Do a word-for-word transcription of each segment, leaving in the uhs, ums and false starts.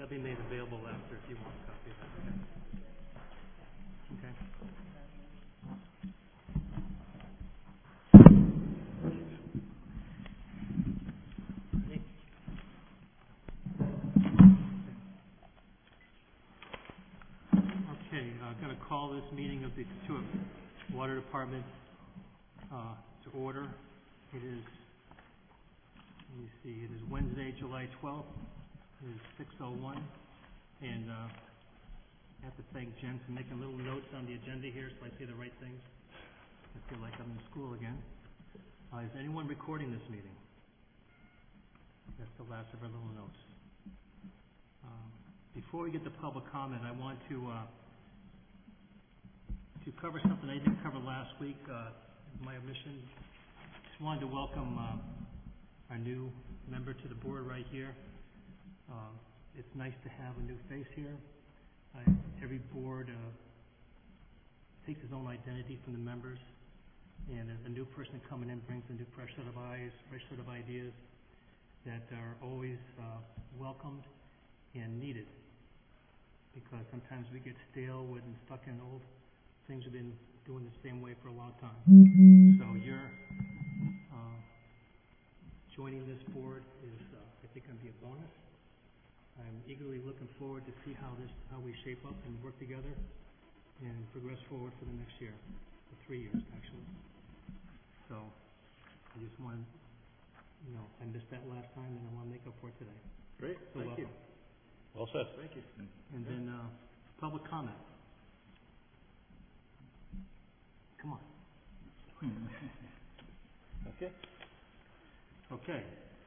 be made available after if you want a copy of that. Okay. Ready? Okay, I'm going to call this meeting of the Katuitt Water Department uh, to order. It is, let me see, it is Wednesday, July twelfth. It is six oh one, and uh, I have to thank Jen for making little notes on the agenda here so I say the right things. I feel like I'm in school again. Uh, is anyone recording this meeting? That's the last of our little notes. Um, before we get to public comment, I want to uh, to cover something I didn't cover last week. Uh, my omission. Just wanted to welcome uh, our new member to the board right here. Uh, it's nice to have a new face here. Uh, every board uh, takes its own identity from the members, and a new person coming in brings a new fresh set of eyes, fresh set of ideas that are always uh, welcomed and needed, because sometimes we get stale with and stuck in old things we've been doing the same way for a long time. So your uh, joining this board is, uh, I think, going to be a bonus. I'm eagerly looking forward to see how this, how we shape up and work together and progress forward for the next year, for three years actually. So I just want, you know, I missed that last time, and I want to make up for it today. Great, so thank welcome. you. Well said. Thank you. And then uh, public comment. Come on. Okay. Okay.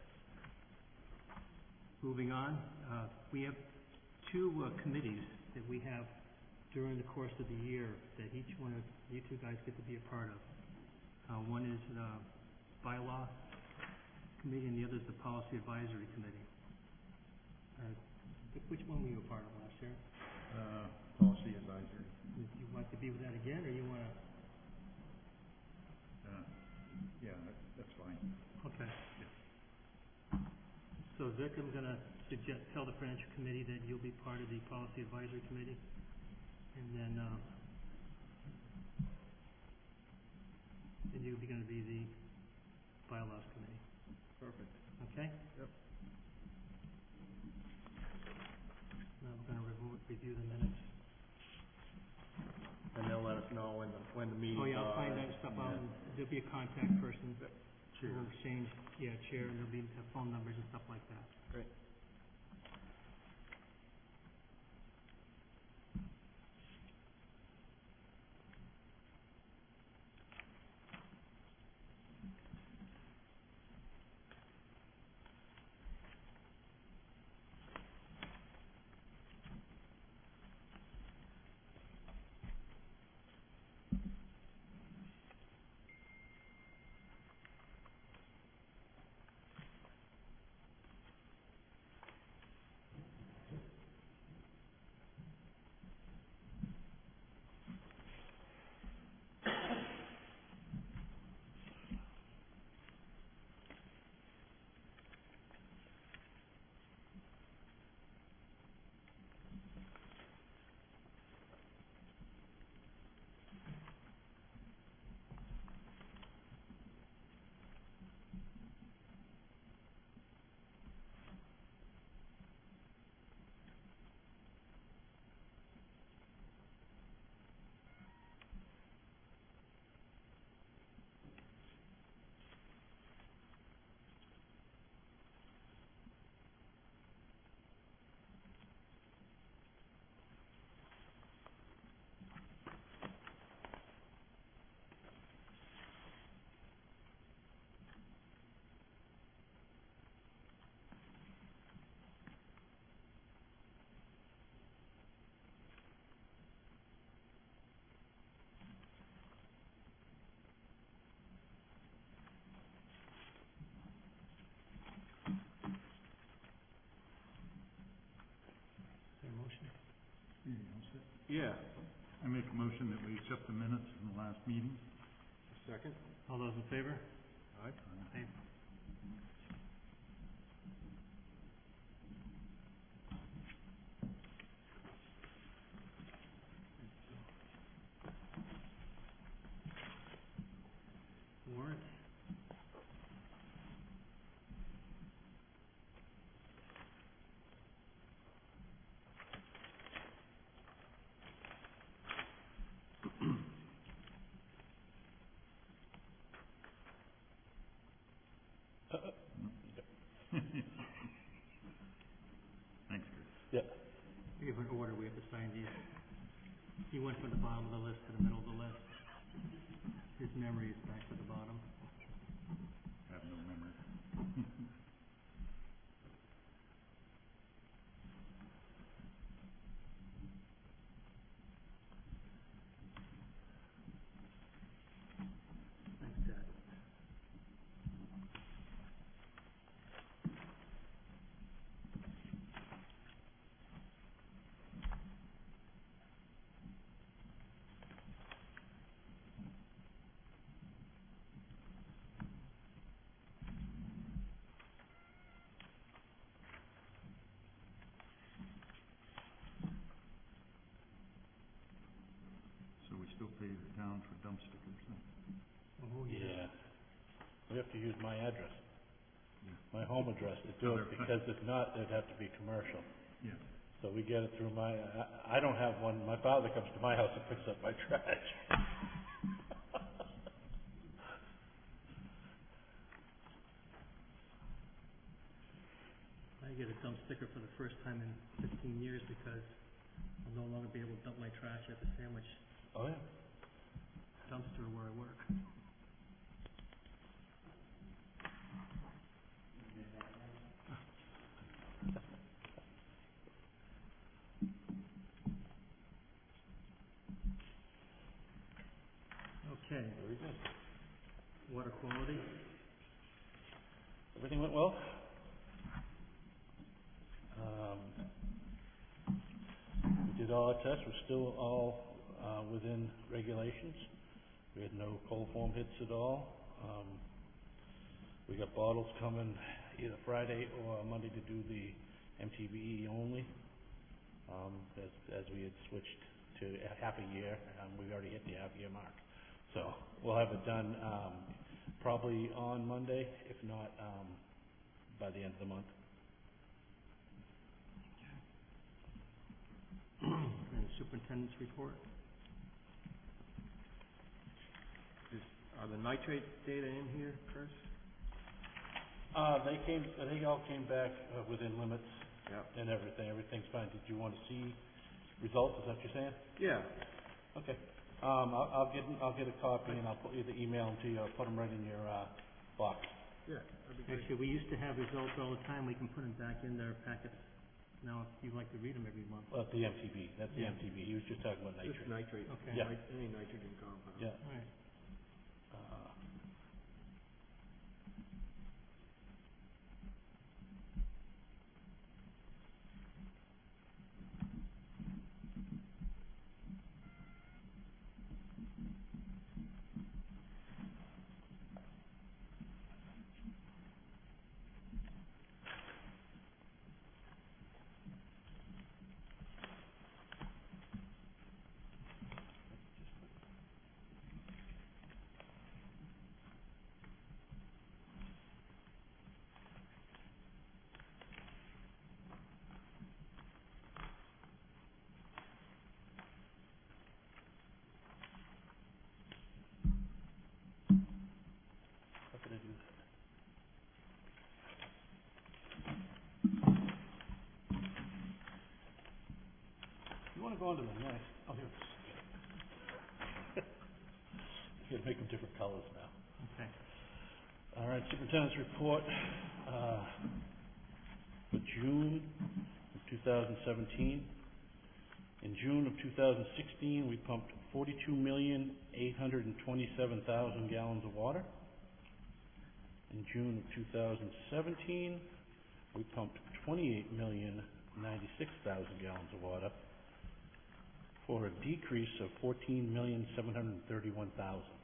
Moving on, uh, we have two uh, committees that we have during the course of the year that each one of you two guys get to be a part of. Uh, one is the bylaw committee, and the other is the policy advisory committee. Uh, which one were you a part of last year? Uh, policy advisory. Do you want to be with that again, or you want to? Uh, yeah, that, that's fine. Okay. So Vic, I'm going to suggest, tell the financial committee that you'll be part of the policy advisory committee, and then uh, and you'll be going to be the bylaws committee. Perfect. Okay? Yep. Now we're going to review, review the minutes. And they'll let us know when the when the meeting. Oh yeah, I'll uh, find that stuff out. And there'll be a contact person. Chair. We'll exchange, yeah, chair, and there'll be uh, phone numbers and stuff like that. Great. Is there a motion? Yeah, I make a motion that we accept the minutes from the last meeting. Second. All those in favor? Aye. Aye. We have an order, we have to sign these. He went from the bottom of the list to the middle of the list. His memory is back to the bottom. I have no memory. Thanks, Ted. So we still pay the town for dump stickers, then? Oh, Yeah. We have to use my address, Yeah. my home address to do it, because if not, it'd have to be commercial. Yeah. So we get it through my, I, I don't have one, my father comes to my house and picks up my trash. I get a dump sticker for the first time in fifteen years because I'll no longer be able to dump my trash at the sandwich Oh, yeah. dumpster where I work. Okay, Very good. water quality. Everything went well? Um, we did all our tests, we're still all, uh, within regulations. We had no coliform hits at all. Um, we got bottles coming either Friday or Monday to do the M T B E only. Um, as, as we had switched to a half a year, um, we've already hit the half year mark. So we'll have it done, um, probably on Monday, if not, um, by the end of the month. And superintendent's report. Is, are the nitrate data in here, Chris? Uh, they came, they all came back, uh, within limits Yep. and everything, everything's fine. Did you want to see results, is that what you're saying? Yeah. Okay. Um, I'll, I'll get, I'll get a copy and I'll put, either email them to you or put them right in your, uh, box. Yeah, that'd be great. Actually, we used to have results all the time. We can put them back in their packets now if you'd like to read them every month. Uh, the M T B, that's the Yeah. M T B, he was just talking about Just nitrate. nitrate. Okay. Yeah. Nit- Any nitrogen compound. Yeah. All right. Uh, How could I do that? You wanna go on to the next? Oh, here it is. You gotta make them different colors now. Okay. All right, superintendent's report, uh, for June of two thousand seventeen. In June of two thousand sixteen, we pumped forty-two million, eight hundred and twenty-seven thousand gallons of water. In June of two thousand seventeen, we pumped twenty-eight million, ninety-six thousand gallons of water for a decrease of fourteen million, seven hundred and thirty-one thousand.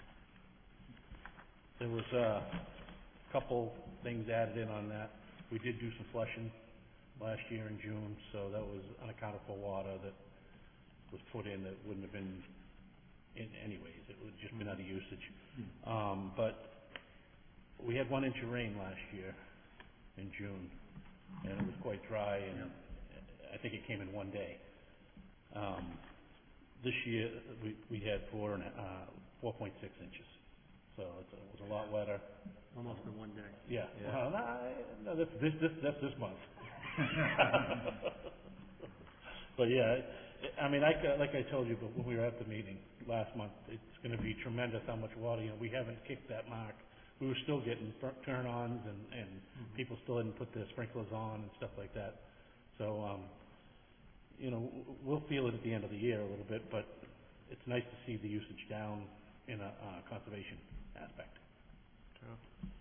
There was a couple things added in on that. We did do some flushing last year in June, so that was unaccounted for water that was put in that wouldn't have been in anyways. It would just been out of usage. Um, but we had one inch of rain last year in June, and it was quite dry, and I think it came in one day. Um, this year, we, we had four and, a- uh, four point six inches. So it's, it was a lot wetter. Almost in one day. Yeah. Yeah. Well, no, I- no, that's this, this, that's this month. But yeah, I I mean, like, I- like I told you, but when we were at the meeting last month, it's gonna be tremendous how much water, you know, we haven't kicked that mark. We were still getting fir- turn-ons and, and Mhm. people still hadn't put their sprinklers on and stuff like that. So, um, you know, w- w- we'll feel it at the end of the year a little bit, but it's nice to see the usage down in a, uh, conservation aspect. Sure.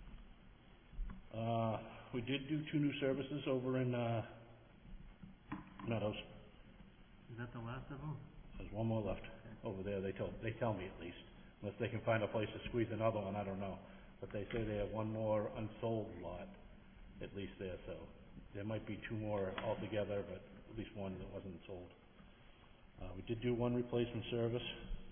Uh, we did do two new services over in, uh, Meadows. Is that the last of them? There's one more left over there, they tell, they tell me at least. Unless they can find a place to squeeze another one, I don't know. But they say they have one more unsold lot, at least there, so there might be two more altogether, but at least one that wasn't sold. Uh, we did do one replacement service.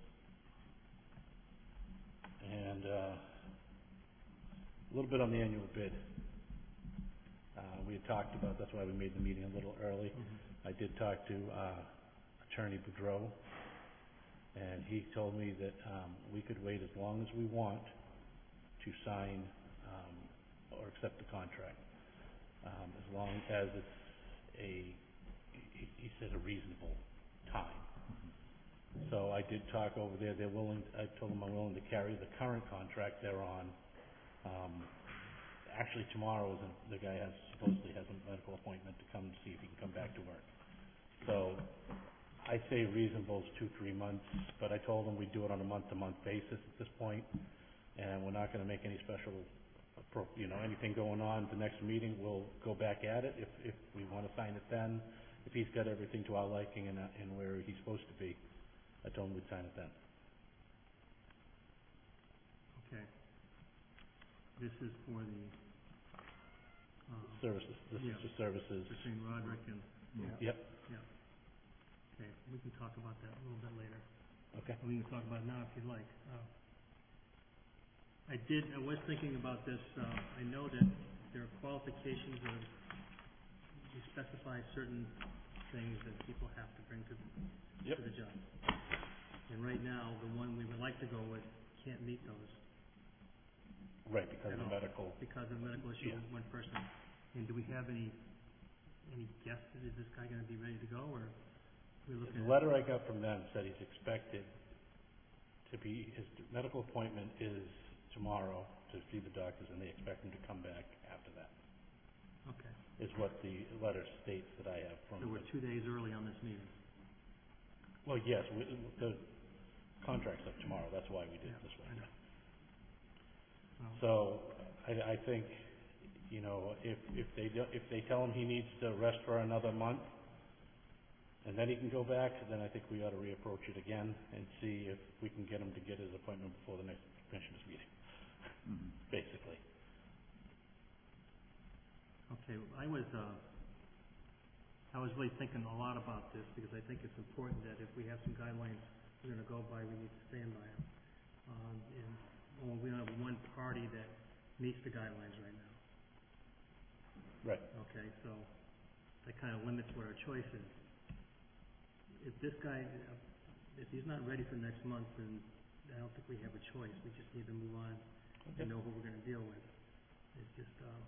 And, uh, a little bit on the annual bid. Uh, we had talked about, that's why we made the meeting a little early. Mhm. I did talk to, uh, Attorney Boudreau, and he told me that, um, we could wait as long as we want to sign, um, or accept the contract. Um, as long as it's a, he, he said a reasonable time. So I did talk over there, they're willing, I told them I'm willing to carry the current contract they're on. Um, actually tomorrow is, a- the guy has, supposedly has a medical appointment to come see if he can come back to work. So, I say reasonable is two, three months, but I told him we'd do it on a month-to-month basis at this point, and we're not gonna make any special, appro- you know, anything going on. The next meeting, we'll go back at it if, if we wanna sign it then, if he's got everything to our liking and, uh, and where he's supposed to be. I told him we'd sign it then. Okay. This is for the, um, Services, this Yeah. is just services. between Roderick and, Yep, okay, we can talk about that a little bit later. okay. We can talk about it now if you'd like. Uh, I did, I was thinking about this, uh, I know that there are qualifications of, you specify certain things that people have to bring to, the- Yep. to the job. And right now, the one we would like to go with can't meet those Right, because at of all, medical. because of medical issue Yeah. with one person. And do we have any, any guess, is this guy gonna be ready to go, or we looking The at? letter I got from them said he's expected to be, his medical appointment is tomorrow to see the doctors, and they expect him to come back after that, Okay, is what the letter states that I have from so we're them. two days early on this meeting. Well, yes, we, the contract's up tomorrow, that's why we did it Yeah, this way. I know. Well, So, I, I think, you know, if, if they, do- if they tell him he needs to rest for another month, and then he can go back, then I think we ought to reapproach it again and see if we can get him to get his appointment before the next commissioners meeting, Mhm. basically. okay, I was, uh, I was really thinking a lot about this, because I think it's important that if we have some guidelines we're gonna go by, we need to stand by them. Um, and, well, we don't have one party that meets the guidelines right now, Right. okay, so that kinda limits what our choice is. If this guy, if he's not ready for next month, then I don't think we have a choice, we just need to move on Okay. and know who we're gonna deal with. It's just, uh,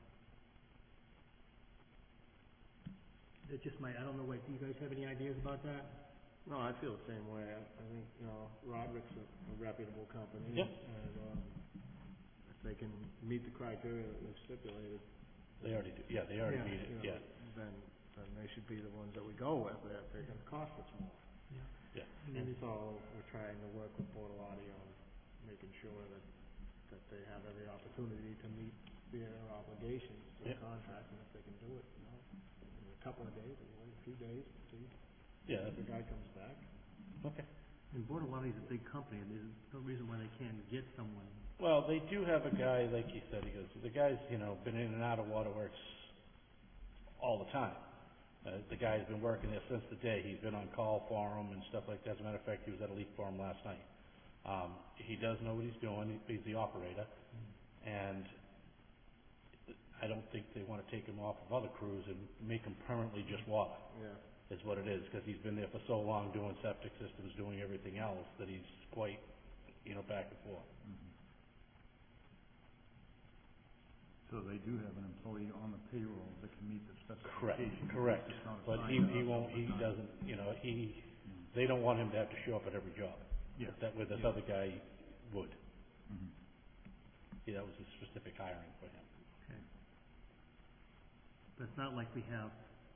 it just might, I don't know, what, do you guys have any ideas about that? No, I feel the same way. I, I think, you know, Roderick's a, a reputable company. Yep. And, um, if they can meet the criteria that we've stipulated. They already do, yeah, they already Yeah. meet it, you know, yeah, Then, then they should be the ones that we go with. They're, they're gonna cost us more. Yeah. yeah. And then And it's- so we're trying to work with Portalotti on making sure that, that they have every opportunity to meet their obligations to the Yep. contract, and if they can do it, you know, in a couple of days, or wait a few days, see Yeah, if the guy comes back. okay. And Bordelotti's a big company, and there's no reason why they can't get someone. Well, they do have a guy, like you said, he goes, the guy's, you know, been in and out of waterworks all the time. Uh, the guy's been working there since the day, he's been on call for him and stuff like that. As a matter of fact, he was at a leak for him last night. Um, he does know what he's doing, he's the operator, and I don't think they wanna take him off of other crews and make him permanently just water, Yeah. is what it is, because he's been there for so long doing septic systems, doing everything else, that he's quite, you know, back and forth. Mhm. So they do have an employee on the payroll that can meet the Correct, specifications. correct. It's not But assigned he, he to us won't, all the he time. doesn't, you know, he, Mm. they don't want him to have to show up at every job. Yeah. But That, where this Yeah. other guy would. Mhm. Yeah, that was a specific hiring for him. Okay. But it's not like we have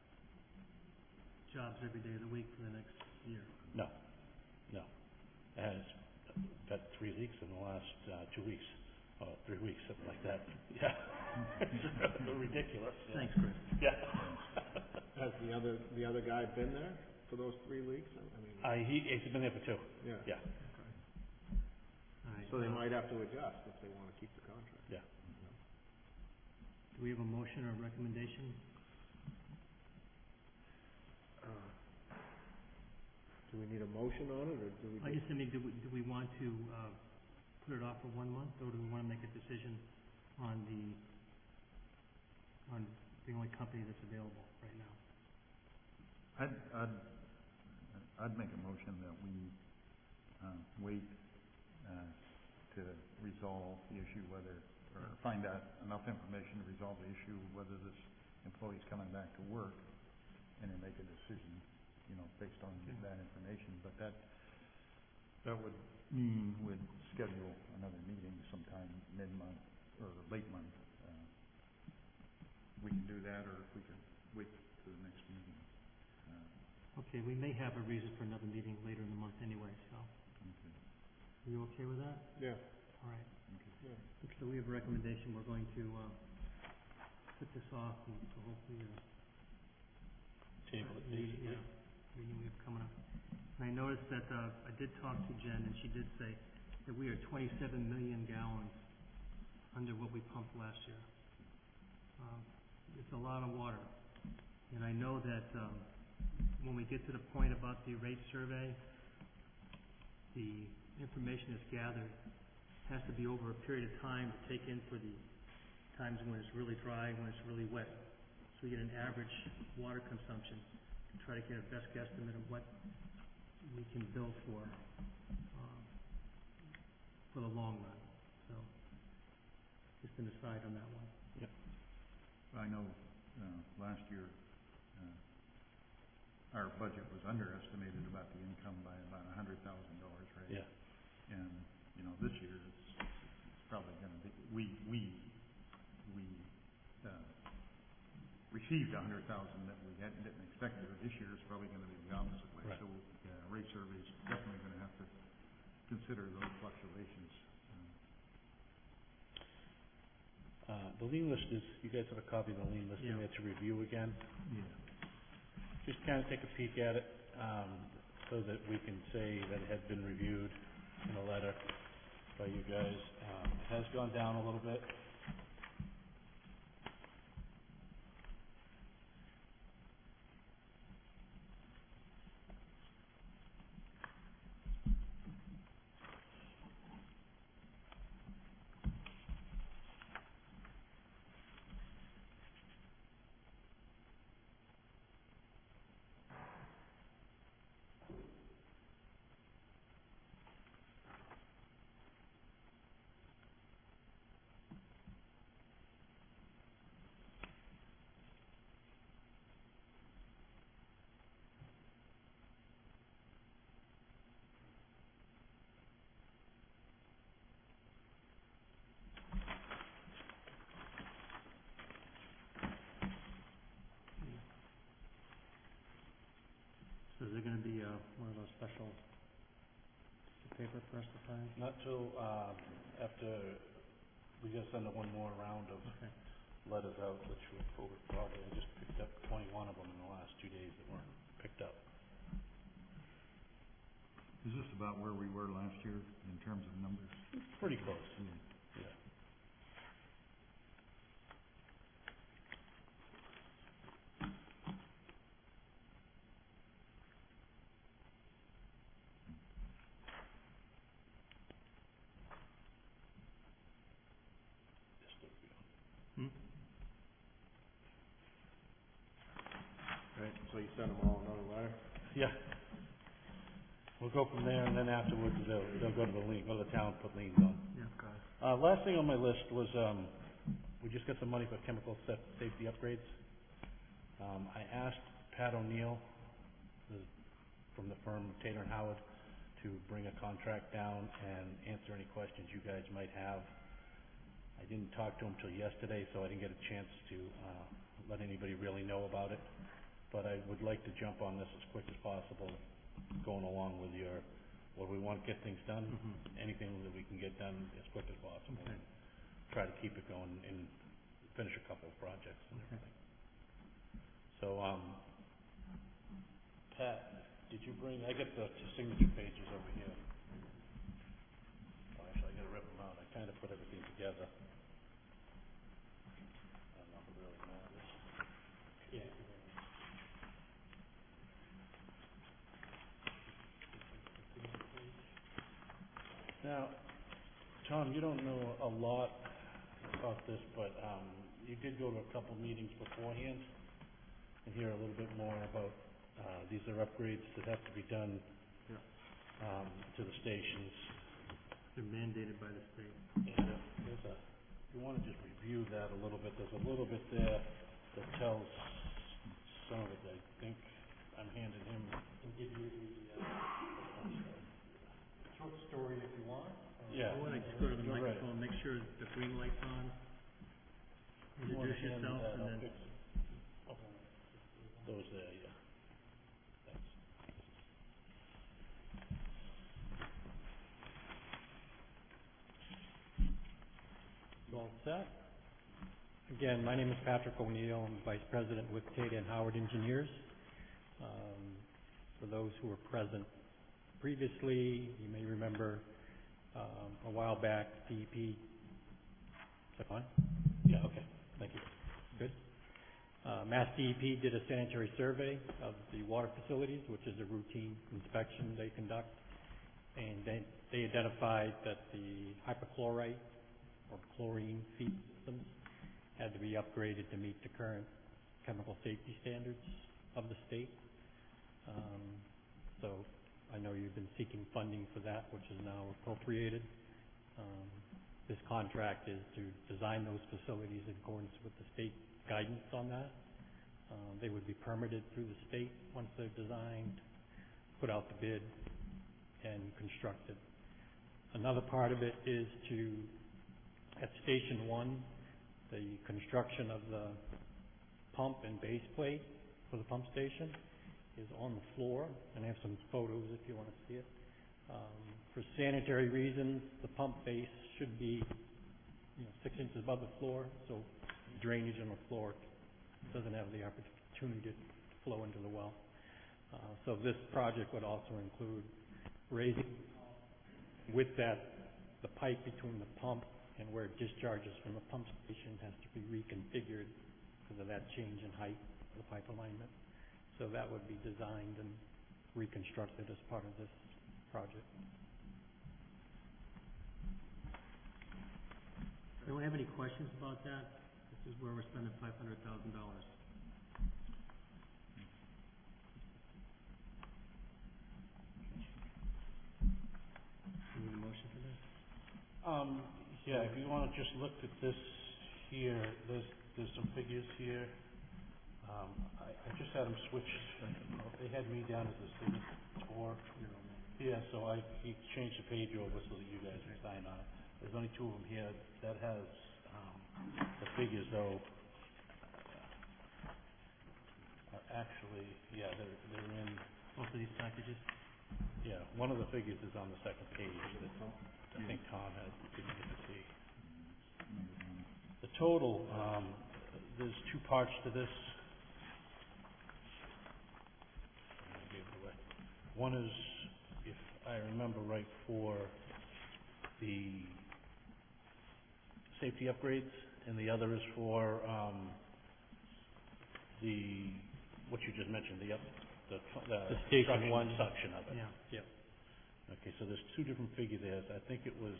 jobs every day of the week for the next year. No, no. It has got three leaks in the last, uh, two weeks, or three weeks, something like that. Yeah. It's ridiculous. Yeah. Thanks, Chris. Yeah. Has the other, the other guy been there for those three leaks? I I mean, Uh, he, he's been there for two. yeah. Yeah, Okay. All right. So they uh, might have to adjust if they wanna keep the contract. yeah. Do we have a motion or recommendation? Uh, Do we need a motion on it, or do we I just? just, I mean, do we, do we want to, uh, put it off for one month, or do we wanna make a decision on the, on the only company that's available right now? I'd, I'd, I'd make a motion that we, uh, wait, uh, to resolve the issue whether, or find out enough information to resolve the issue whether this employee's coming back to work, and then make a decision, you know, based on Okay. that information. But that, that would mean we'd schedule another meeting sometime mid-month, or late month. Uh, We can do that, or if we can wait to the next meeting. Uh, Okay, we may have a reason for another meeting later in the month anyway, so, Okay, are you okay with that? Yeah, All right. okay. yeah. So we have a recommendation, we're going to, uh, put this off and so hopefully, uh, Table it, meeting, basically. yeah, meeting we have coming up. And I noticed that, uh, I did talk to Jen, and she did say that we are twenty-seven million gallons under what we pumped last year. Um, it's a lot of water. And I know that, um, when we get to the point about the rate survey, the information that's gathered has to be over a period of time to take in for the times when it's really dry, when it's really wet. So we get an average water consumption to try to get a best guesstimate of what we can build for, um, for the long run. So, just an aside on that one. I know, uh, last year, uh, our budget was underestimated about the income by about a hundred thousand dollars, right? Yeah. And, you know, this year, it's, it's probably gonna be, we, we, we, uh, received a hundred thousand that we hadn't, didn't expect, or this year is probably gonna be the opposite way. Right. So, uh, rate survey's definitely gonna have to consider those fluctuations. Um, Uh, the lien list is, you guys have a copy of the lien list in Yeah. there to review again. Yeah. Just kind of take a peek at it, um, so that we can say that it has been reviewed in a letter by you guys. Um, it has gone down a little bit. So is there gonna be, uh, one of those special paper for us to sign? Not till, um, after, we gotta send one more round of Okay. letters out, which we forward probably, I just picked up twenty-one of them in the last two days that weren't picked up. Is this about where we were last year in terms of numbers? Pretty close, Yeah. yeah. Just a few. Hmm? Right, so you send them all another letter? Yeah. We'll go from there, and then afterwards, they'll, they'll go to the lien, go to the town, put liens on. Yeah. Okay. Uh, last thing on my list was, um, we just got some money for chemical sa- safety upgrades. Um, I asked Pat O'Neill, the, from the firm Tater and Howard, to bring a contract down and answer any questions you guys might have. I didn't talk to him till yesterday, so I didn't get a chance to uh, let anybody really know about it. But I would like to jump on this as quick as possible, going along with your, well, we want to get things done, Mhm. anything that we can get done as quick as possible. Okay. Try to keep it going and finish a couple of projects and Okay. everything. So, um, Pat, did you bring, I got the two signature pages over here. Oh, actually, I gotta rip them out, I kinda put everything together. I don't know if it really matters. Yeah. Now, Tom, you don't know a lot about this, but, um, you did go to a couple meetings beforehand and hear a little bit more about, uh, these are upgrades that have to be done, Yeah. um, to the stations. They're mandated by the state. And if there's a, if you wanna just review that a little bit, there's a little bit there that tells some of it, I think I'm handing him. I'll give you the, uh, short story if you want. Yeah. I wanna just go to the You're right. microphone, make sure the green light's on. You wanna Introduce hand yourself that, and I'll then. fix it. Those there, yeah. Thanks. All set? Again, my name is Patrick O'Neill. I'm Vice President with Tata and Howard Engineers. Um, for those who were present previously, you may remember um, a while back, D E P. Is that on? Yeah, okay, thank you. Good. Uh, Mass D E P did a sanitary survey of the water facilities, which is a routine inspection they conduct, and they, they identified that the hypochlorite or chlorine feed systems had to be upgraded to meet the current chemical safety standards of the state. Um, so I know you've been seeking funding for that, which is now appropriated. Um, this contract is to design those facilities in accordance with the state guidance on that. Um, they would be permitted through the state once they're designed, put out the bid, and constructed. Another part of it is to, at Station One, the construction of the pump and base plate for the pump station is on the floor, and I have some photos if you want to see it. Um, for sanitary reasons, the pump base should be, you know, six inches above the floor, so drainage on the floor doesn't have the opportunity to flow into the well. Uh, so this project would also include raising, with that, the pipe between the pump and where it discharges from the pump station has to be reconfigured because of that change in height of the pipe alignment. So that would be designed and reconstructed as part of this project. Anyone have any questions about that? This is where we're spending five hundred thousand dollars. You need a motion for this? Um, yeah, if you wanna just look at this here, there's, there's some figures here. Um, I, I just had them switched, they had me down as a signator. Yeah, so I, he changed the page over so that you guys can sign on it. There's only two of them here. That has, um, the figures though, are actually, yeah, they're, they're in, Both of these packages? yeah, one of the figures is on the second page that I think Tom had, didn't get to see. The total, um, there's two parts to this. I gave it away. One is, if I remember right, for the safety upgrades, and the other is for, um, the, what you just mentioned, the up, the, the The station suction- one. suction of it. Yeah. Okay, so there's two different figure there. I think it was,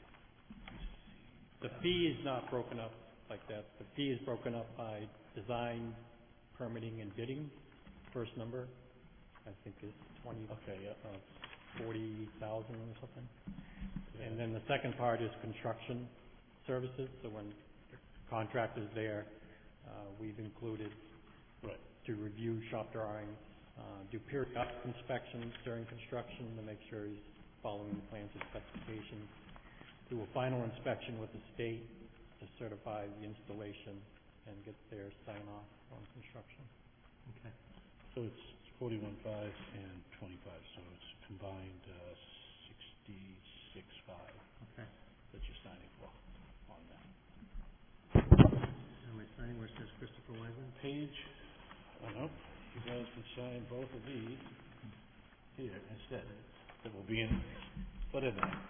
The fee is not broken up like that. The fee is broken up by design, permitting, and bidding. First number, I think, is twenty, okay, yeah. uh, forty thousand or something. And then the second part is construction services. So when the contractors there. Uh, we've included Right. to review shop drawings, uh, do periodic inspections during construction to make sure he's following the plans and specifications, do a final inspection with the state to certify the installation and get their sign off on construction. Okay. So it's forty-one five and twenty-five, so it's combined, uh, sixty-six five Okay. that you're signing for on that. Am I signing where it says Christopher Wiseman? Page, oh no, you guys can sign both of these here instead. That will be in, put in there.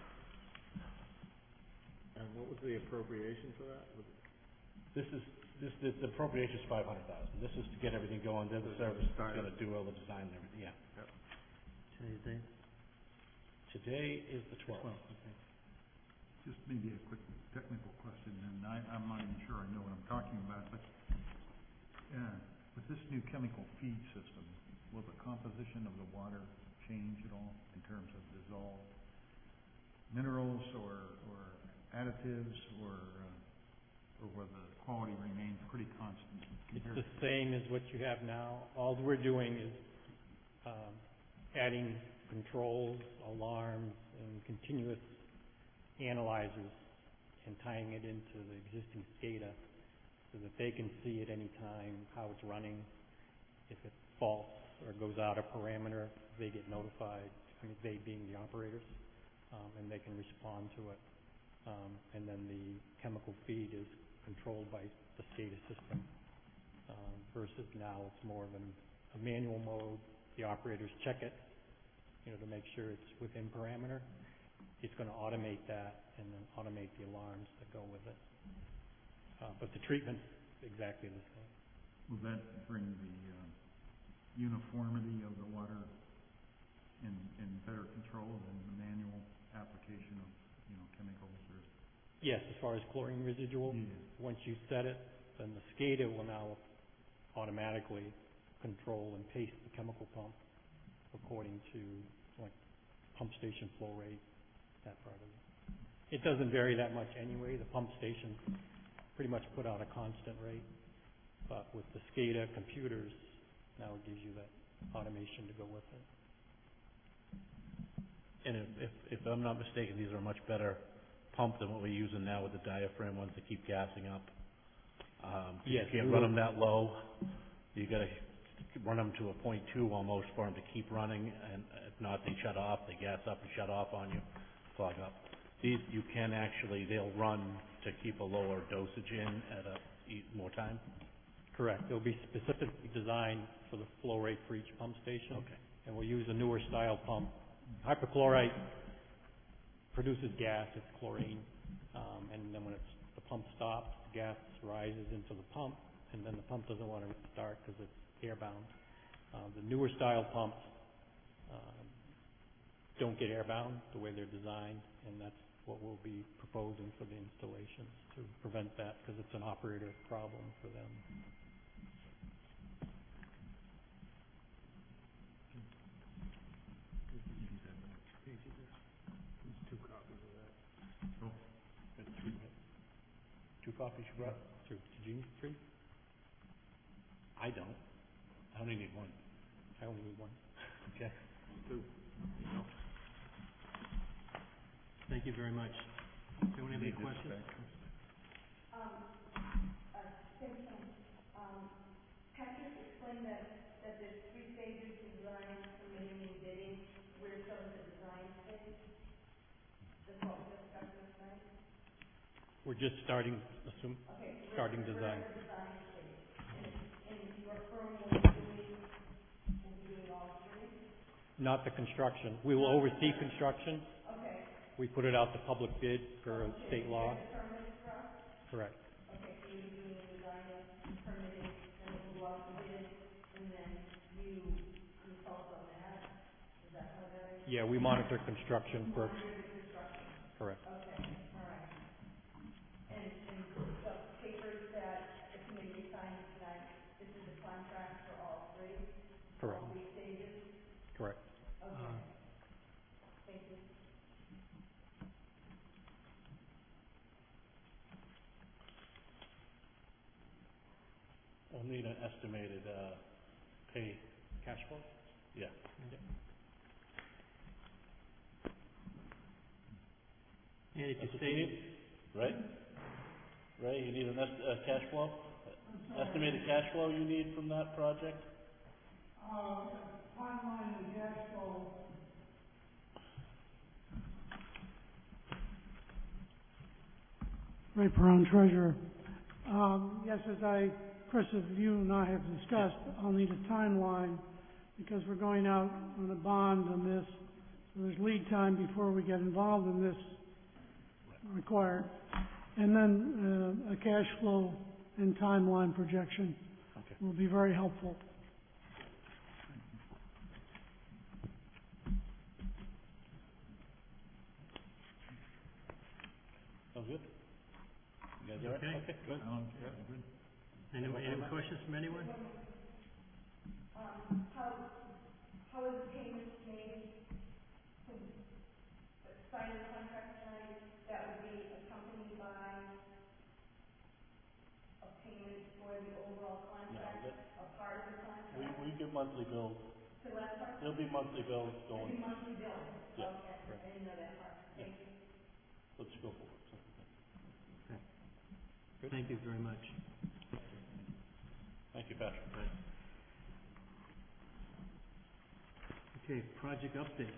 And what was the appropriation for that? Was it- This is, this, the the appropriation's five hundred thousand. This is to get everything going, then the service is gonna do all the design and everything, yeah. Today's date? Today is the twelfth. Twelve, okay. Just maybe a quick technical question, and I, I'm not even sure I know what I'm talking about, but, uh, with this new chemical feed system, will the composition of the water change at all in terms of dissolved minerals or, or additives, or, uh, or will the quality remain pretty constant It's compared the same as what you have now. All we're doing is um, adding controls, alarms, and continuous analyzers and tying it into the existing SCADA so that they can see at any time how it's running. If it's false or goes out of parameter, they get notified, I mean, they being the operators, um, and they can respond to it. Um, and then the chemical feed is controlled by the SCADA system. Um, versus now it's more of an, a manual mode. The operators check it, you know, to make sure it's within parameter. It's going to automate that and then automate the alarms that go with it. Uh, but the treatment's exactly the same. Will that bring the uh, uniformity of the water in, in better control than the manual application of, you know, chemicals or? Yes, as far as chlorine residual, Yeah. once you set it, then the SCADA will now automatically control and pace the chemical pump according to like pump station flow rate, that part of it. It doesn't vary that much anyway. The pump stations pretty much put out a constant rate, but with the SCADA computers, now it gives you that automation to go with it. And if, if, if I'm not mistaken, these are a much better pump than what we're using now with the diaphragm ones that keep gassing up. Um, 'cause Yes, you can't we run will- them that low. You gotta run them to a point two almost for them to keep running, and if not, they shut off, they gas up and shut off on you, clog up. These, you can actually, they'll run to keep a lower dosage in at a, e- more time? Correct. They'll be specifically designed for the flow rate for each pump station. Okay. And we'll use a newer style pump. Hypochlorite produces gas, it's chlorine, um, and then when it's, the pump stops, the gas rises into the pump, and then the pump doesn't want to restart because it's airbound. Uh, the newer style pumps um, don't get airbound the way they're designed, and that's what we'll be proposing for the installations to prevent that because it's an operator problem for them. There's two copies of that. Got two, two copies you brought? Two. Did you need three? I don't. I only need one. I only need one. Okay. Two. Thank you very much. Does anyone have any Need this questions? back? Patrick explained that, that there's three stages: design, permitting, and bidding. We're still in the design phase. That's what we discussed last night. We're just starting, assume, Okay. we're- starting we're design. in the design phase. And, and your firm will be doing, will be doing all three? Not the construction. We will oversee construction. Okay. We put it out to public bid for state law. Get the permits for us? Correct. Okay, so you're doing the design and permitting, and it will go out to bid, and then you consult on that? Is that how that is? Yeah, we monitor construction for, Monitor the construction. correct. Okay, all right. And, and the papers that the committee signed tonight, this is the contract for all three? Correct. All three stages? Correct. Okay. Uh, Thank you. an estimated, uh, pay, Cash flow? yeah. And if you That's what you say, need, right? Ray, you need an est- uh, cash flow? Estimated cash flow you need from that project? Ray Perron, Treasurer. Um, yes, as I, Chris, as you and I have discussed, I'll need a timeline because we're going out on a bond on this. So there's lead time before we get involved in this required. And then uh, a cash flow and timeline projection Okay. will be very helpful. Sounds good? You guys all right? Okay. Okay, good. Um, yeah, good. any, any questions from anyone? Um, how, how is the payment made? To sign the contract tonight, that would be accompanied by a payment for the overall No, contract, that, a part of the we, contract? we give monthly bills. So that's part, There'll be monthly bills it'd going, be monthly bills? Yeah, Okay, I correct. didn't know that part, thank you. let's go for it. So, Thank you very much. Thank you, Patrick. Okay, project updates.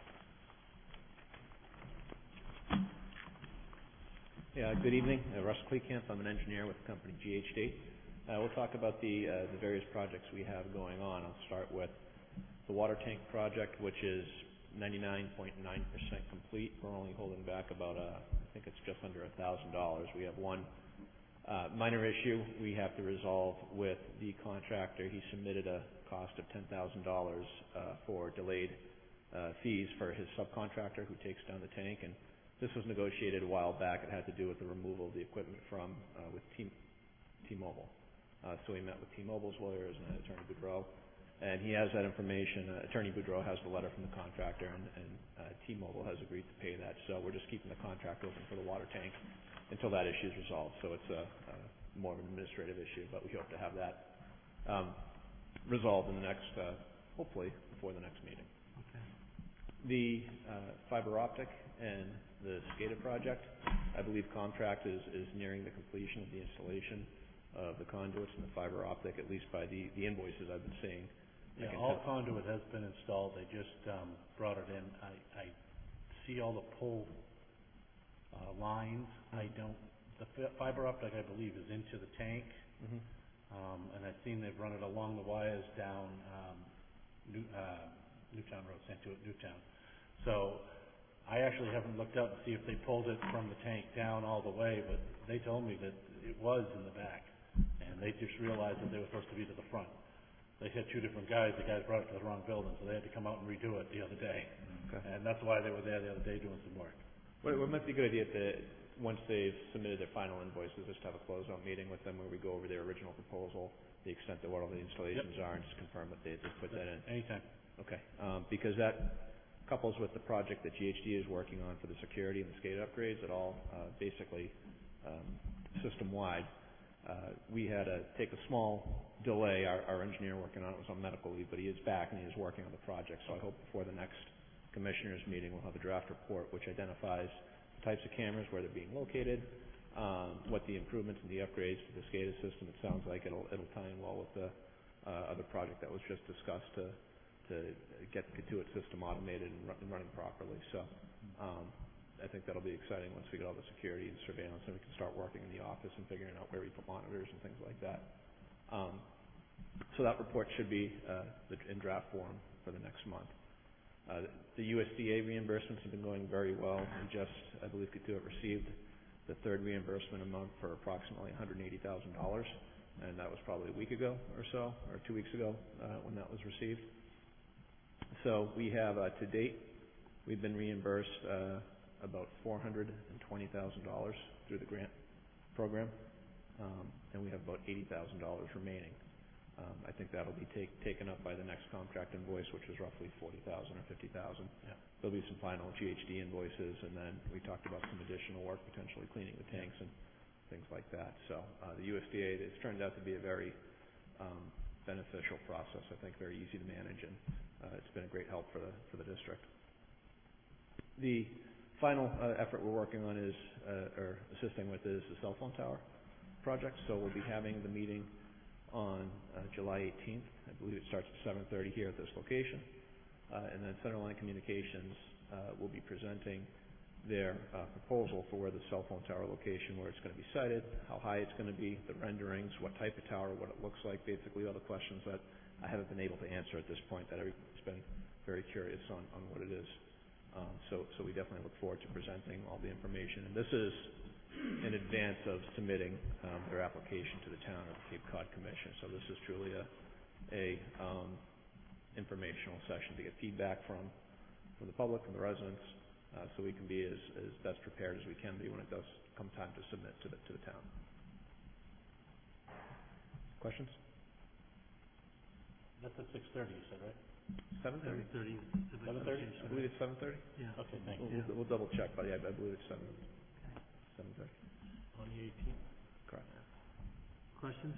Yeah, good evening. Uh, Russ Kleekamp. I'm an engineer with the company G H D. Uh, we'll talk about the, uh, the various projects we have going on. I'll start with the water tank project, which is ninety-nine point nine percent complete. We're only holding back about, uh, I think it's just under one thousand dollars. We have one uh, minor issue we have to resolve with the contractor. He submitted a cost of ten thousand dollars uh, for delayed uh, fees for his subcontractor who takes down the tank, and this was negotiated a while back. It had to do with the removal of the equipment from uh, with T- T-Mobile. Uh, so we met with T-Mobile's lawyers and Attorney Boudreau, and he has that information. Uh, Attorney Boudreau has the letter from the contractor, and, and uh, T-Mobile has agreed to pay that. So we're just keeping the contract open for the water tank until that issue is resolved. So it's a, a more of an administrative issue, but we hope to have that um, resolved in the next, uh, hopefully before the next meeting. Okay. The uh, fiber optic and the SCADA project, I believe Comtract is, is nearing the completion of the installation of the conduits and the fiber optic, at least by the, the invoices I've been seeing. I Yeah, can all tell- conduit has been installed. They just, um, brought it in. I, I see all the pull, uh, lines. I don't, the fi- fiber optic, I believe, is into the tank. Mhm. Um, and I've seen they've run it along the wires down, um, New, uh, Newtown Road, Santuit, Newtown. So, I actually haven't looked up to see if they pulled it from the tank down all the way, but they told me that it was in the back. And they just realized that they were supposed to be to the front. They had two different guys, the guys brought it to the wrong building, so they had to come out and redo it the other day. Okay. And that's why they were there the other day doing some work. Well, it might be a good idea that once they've submitted their final invoices, just have a closeout meeting with them where we go over their original proposal, the extent of what all the installations are, and just confirm that they, they put that in. Anytime. Okay, um, because that couples with the project that G H D is working on for the security and the SCADA upgrades. It all uh, basically um, system-wide. Uh, we had to take a small delay. Our, our engineer working on it was on medical leave, but he is back and he is working on the project. So I hope before the next commissioners meeting we'll have a draft report which identifies the types of cameras, where they're being located, um, what the improvements and the upgrades to the SCADA system. It sounds like it'll it'll tie in well with the uh, other project that was just discussed to to get the Conduit system automated and, run, and running properly. So um, I think that'll be exciting once we get all the security and surveillance, and we can start working in the office and figuring out where we put monitors and things like that. Um, so that report should be uh, in draft form for the next month. Uh, the U S D A reimbursements have been going very well. We just, I believe, Conduit received the third reimbursement amount for approximately one hundred eighty thousand dollars, and that was probably a week ago or so, or two weeks ago uh, when that was received. So we have, uh, to date, we've been reimbursed uh, about four hundred twenty thousand dollars through the grant program, um, and we have about eighty thousand dollars remaining. Um, I think that'll be take, taken up by the next contract invoice, which is roughly forty thousand dollars or fifty thousand dollars. Yeah. There'll be some final G H D invoices, and then we talked about some additional work, potentially cleaning the tanks and things like that. So uh, the U S D A, it's turned out to be a very um, beneficial process. I think very easy to manage, and uh, it's been a great help for the for the district. The final uh, effort we're working on is, uh, or assisting with, is the cell phone tower project. So we'll be having the meeting on uh, July eighteenth. I believe it starts at seven thirty here at this location. Uh, and then Centerline Communications uh, will be presenting their uh, proposal for where the cell phone tower location, where it's going to be sited, how high it's going to be, the renderings, what type of tower, what it looks like, basically all the questions that I haven't been able to answer at this point that everybody's been very curious on, on what it is. Um, so, so we definitely look forward to presenting all the information. And this is in advance of submitting um, their application to the town of the Cape Cod Commission. So this is truly a, a um, informational session to get feedback from, from the public, from the residents, uh, so we can be as, as best prepared as we can be when it does come time to submit to the, to the town. Questions? That's at six thirty, you said, right? Seven thirty? Thirty. Seven thirty? I believe it's seven thirty? Yeah. Okay, thank We'll, you. we'll, we'll double check, but yeah, I believe it's seven, seven thirty. On the eighteenth? Correct. Questions?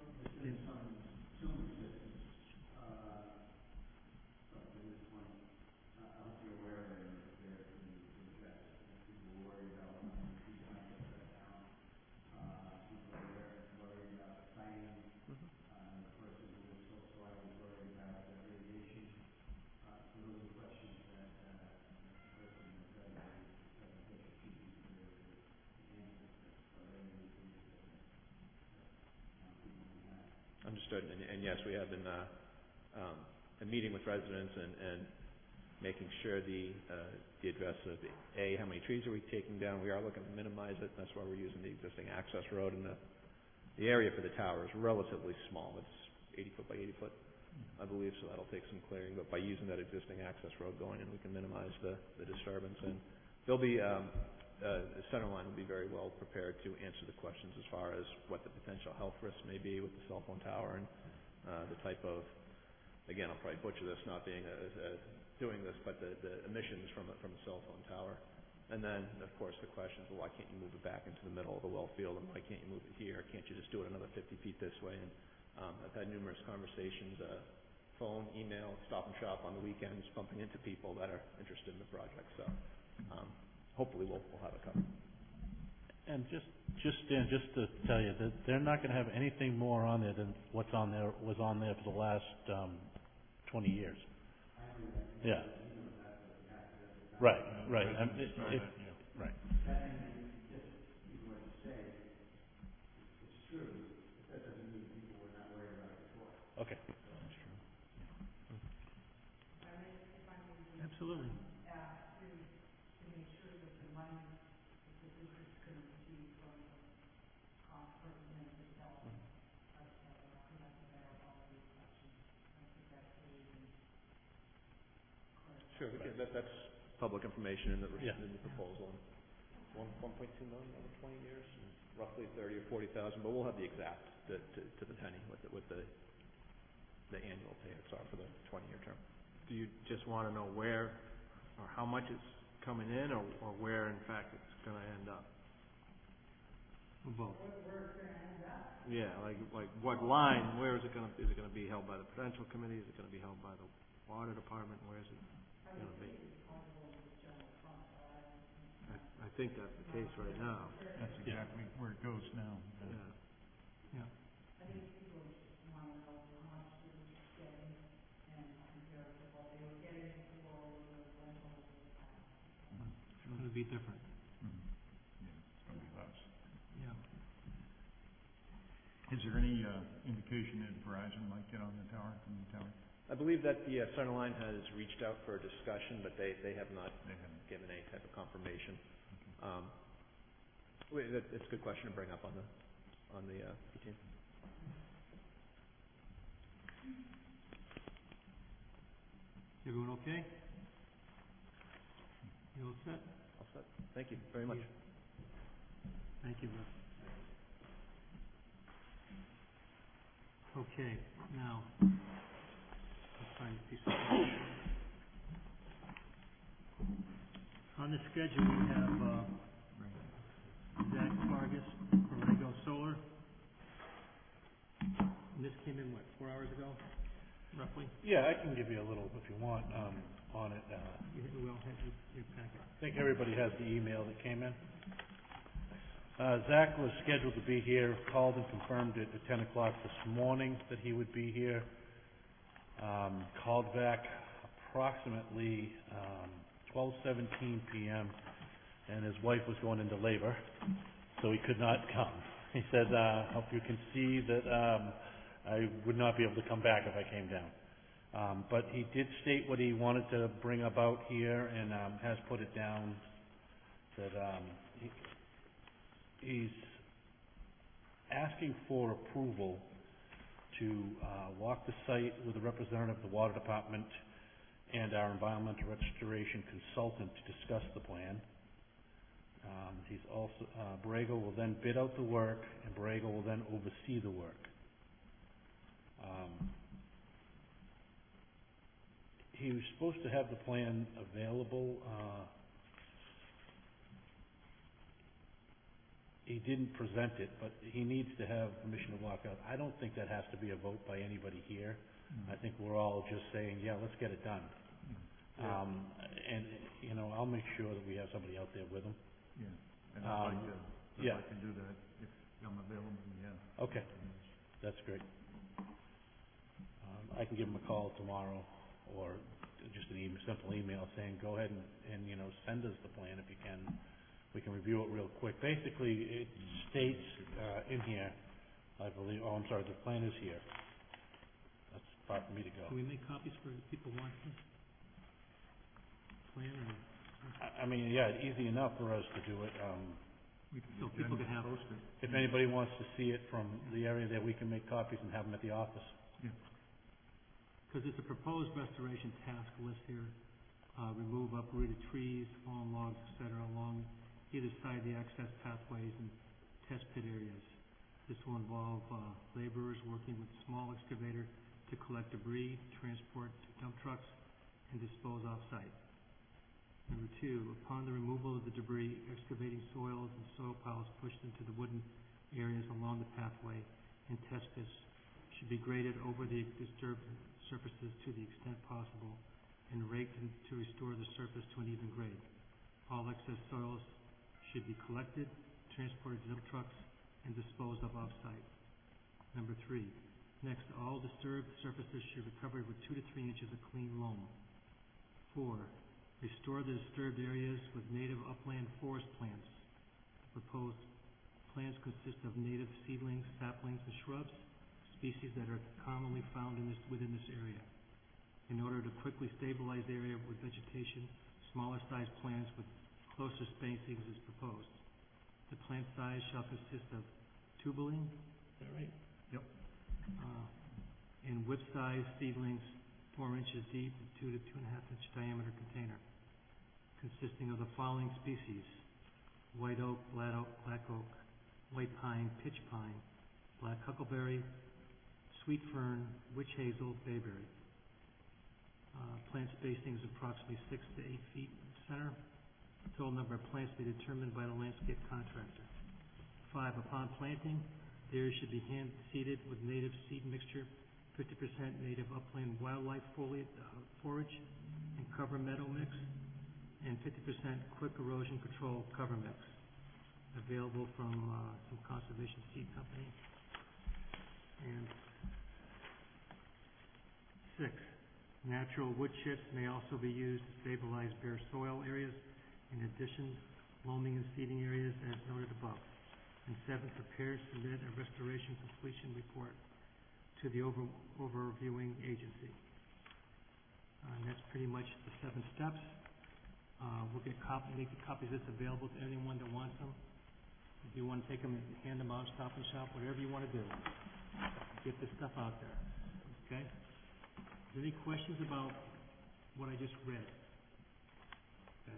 Understood. And, and yes, we have been uh, um, a meeting with residents and, and making sure the uh, the address of the, A, how many trees are we taking down. We are looking to minimize it. That's why we're using the existing access road. And the, the area for the tower is relatively small. It's eighty foot by eighty foot, I believe, so that'll take some clearing. But by using that existing access road going in, we can minimize the, the disturbance. And there'll be, um, uh, Centerline will be very well prepared to answer the questions as far as what the potential health risks may be with the cell phone tower and uh, the type of, again, I'll probably butcher this, not being a, a, doing this, but the, the emissions from a, from a cell phone tower. And then, of course, the questions, well, why can't you move it back into the middle of the well field, and why can't you move it here? Can't you just do it another fifty feet this way? And um, I've had numerous conversations, uh, phone, email, stop and shop on the weekends, bumping into people that are interested in the project. So um, hopefully we'll, we'll have it covered. And just, just, Dan, just to tell you that they're not gonna have anything more on there than what's on there, was on there for the last, um, twenty years. Yeah. Right, right. And it- it- right. Okay. Absolutely. Sure, we can, that, that's public information in the, Yeah. in the proposal. One, one point two million over twenty years, and roughly thirty or forty thousand, but we'll have the exact, to, to, to the penny with the, with the, the annual payments are for the twenty-year term. Do you just want to know where or how much it's coming in, or, or where in fact it's going to end up? Both. Yeah, like, like what line, where is it going to, is it going to be held by the Prudential Committee? Is it going to be held by the Water Department? Where is it going to be? I, I think that's the case right now. That's exactly where it goes now. Yeah. Yeah. It's going to be different. Mhm. Yeah, it's gonna be less. Yeah. Is there any, uh, indication that Verizon might get on the tower, from the tower? I believe that the uh, Centerline has reached out for a discussion, but they, they have not They haven't. given any type of confirmation. Um, wait, that, it's a good question to bring up on the, on the, uh, eighteenth. Everyone okay? You all set? All set. Thank you very much. Thank you, Russ. Okay, now, let's find a piece of paper. On the schedule, we have, uh, Zach Vargas, Borrego Solar. In this came in, what, four hours ago, roughly? Yeah, I can give you a little if you want, um, on it. Uh, You we all have your, your packet. I think everybody has the email that came in. Uh, Zach was scheduled to be here, called and confirmed it at ten o'clock this morning that he would be here. Um, called back approximately, um, twelve seventeen p.m. and his wife was going into labor, so he could not come. He said, uh, hope you can see that, um, I would not be able to come back if I came down. Um, but he did state what he wanted to bring about here and, um, has put it down that, um, he, he's asking for approval to, uh, walk the site with a representative of the water department and our environmental restoration consultant to discuss the plan. Um, he's also, uh, Borrego will then bid out the work, and Borrego will then oversee the work. Um, he was supposed to have the plan available, uh, he didn't present it, but he needs to have permission to walk out. I don't think that has to be a vote by anybody here. I think we're all just saying, yeah, let's get it done. Um, and, you know, I'll make sure that we have somebody out there with him. Yeah, and I'd like Um, to, yeah. I'd like to do that if I'm available, yeah. Okay, that's great. Um, I can give him a call tomorrow, or just an email, simple email saying, go ahead and, and, you know, send us the plan if you can. We can review it real quick. Basically, it states, uh, in here, I believe, oh, I'm sorry, the plan is here. That's far for me to go. Can we make copies for people wanting plan or? I, I mean, yeah, easy enough for us to do it. Um, We could So get people Jen could have- to post it. if anybody wants to see it from the area there, we can make copies and have them at the office. Because there's a proposed restoration task list here, uh, remove uprooted trees, fallen logs, et cetera, along either side of the access pathways and test pit areas. This will involve, uh, laborers working with small excavator to collect debris, transport to dump trucks, and dispose off-site. Number two, upon the removal of the debris, excavating soils and soil piles pushed into the wooden areas along the pathway and test pits should be graded over the disturbed surfaces to the extent possible and raked in to restore the surface to an even grade. All excess soils should be collected, transported to dump trucks, and disposed of off-site. Number three, next, all disturbed surfaces should be covered with two to three inches of clean loam. Four, restore the disturbed areas with native upland forest plants. The proposed plants consist of native seedlings, saplings, and shrubs, species that are commonly found in this, within this area. In order to quickly stabilize the area with vegetation, smaller sized plants with closer spacings is proposed. The plant size shall consist of tubuling, is that right? Yep. Uh, and whip-sized seedlings, four inches deep, and two to two and a half inch diameter container, consisting of the following species: white oak, black oak, black oak, white pine, pitch pine, black huckleberry, sweet fern, witch hazel, bayberry. Uh, plant spacing is approximately six to eight feet in the center. Total number of plants to be determined by the landscape contractor. Five, upon planting, the area should be hand seeded with native seed mixture, fifty percent native upland wildlife foliage, uh, forage, and cover meadow mix, and fifty percent quick erosion control cover mix, available from uh, some conservation seed company. And six, natural wood chips may also be used to stabilize bare soil areas. In addition, loaming and seeding areas as noted above. And seven, prepare, submit a restoration completion report to the over, overviewing agency. Uh, and that's pretty much the seven steps. Uh, we'll get cop, make the copies of this available to anyone that wants them. If you want to take them and hand them out, Stop and Shop, whatever you want to do. Get this stuff out there, okay? Is there any questions about what I just read? Okay.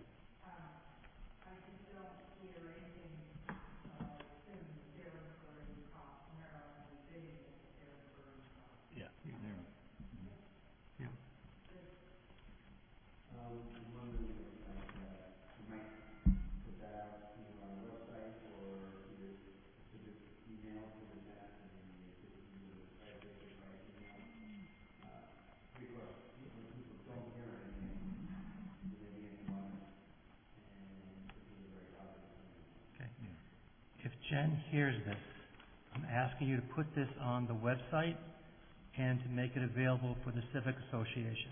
Yeah. Yeah. Jen hears this, I'm asking you to put this on the website and to make it available for the Civic Association.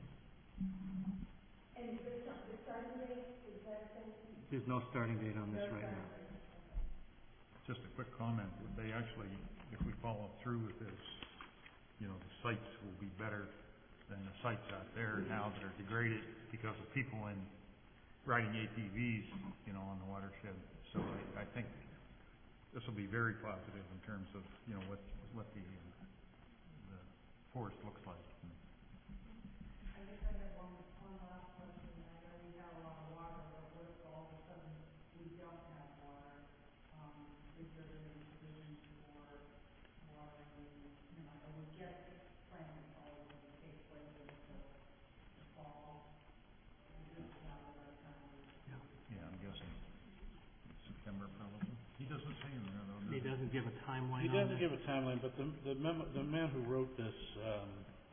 And the, the starting date, is that something? There's no starting date on this right now. Just a quick comment, they actually, if we follow through with this, you know, the sites will be better than the sites out there now that are degraded because of people in riding A T Vs, you know, on the watershed. So I, I think this will be very positive in terms of, you know, what, what the, uh, the forest looks like. I guess I have one, one last question. I know we have a lot of water, but what if all of a sudden we don't have water? Um, is there any provision for water, you know, or we get planting all of them take place until the fall? Is this not the right time? Yeah, I'm guessing September probably. He doesn't say in there though. He doesn't give a timeline He on doesn't this? give a timeline, but the, the memo, the man who wrote this, um,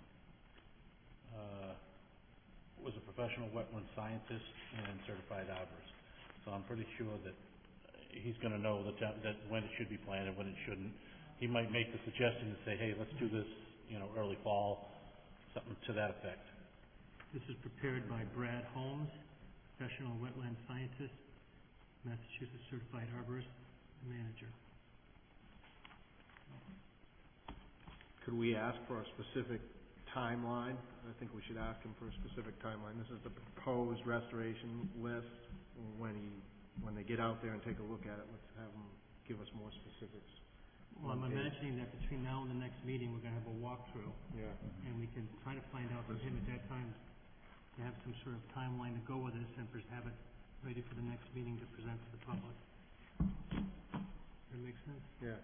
uh, was a professional wetland scientist and certified arborist. So I'm pretty sure that he's gonna know the time, that when it should be planted, when it shouldn't. He might make the suggestion and say, hey, let's do this, you know, early fall, something to that effect. This is prepared by Brad Holmes, professional wetland scientist, Massachusetts certified arborist, and manager. Could we ask for a specific timeline? I think we should ask him for a specific timeline. This is the proposed restoration list. When he, when they get out there and take a look at it, let's have him give us more specifics. Well, I'm Okay. imagining that between now and the next meeting, we're gonna have a walkthrough, Yeah. and we can try to find out from him at that time to have some sort of timeline to go with this and pres- have it ready for the next meeting to present to the public. Does that make sense? Yeah.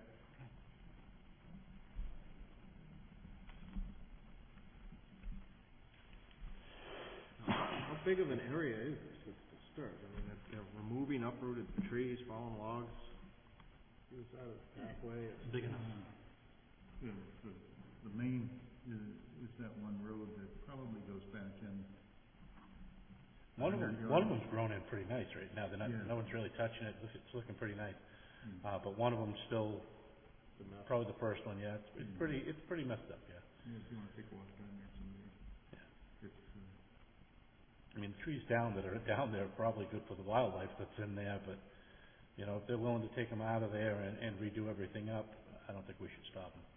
How big of an area is this that's disturbed? I mean, they're- they're removing uprooted trees, fallen logs. Is that a pathway? It's big enough. The, the, the main is, is that one road that probably goes back in. One of Under them, your- one of them's grown in pretty nice right now. They're not, Yeah. no one's really touching it. Look, it's looking pretty nice. Mm. Uh, but one of them's still, The mess. probably the first one, yeah. It's, it's Mm. pretty, it's pretty messed up, yeah. Yeah, if you wanna take a walk down there someday. Yeah. It's, uh, I mean, the trees down that are down there are probably good for the wildlife that's in there, but, you know, if they're willing to take them out of there and, and redo everything up, I don't think we should stop them.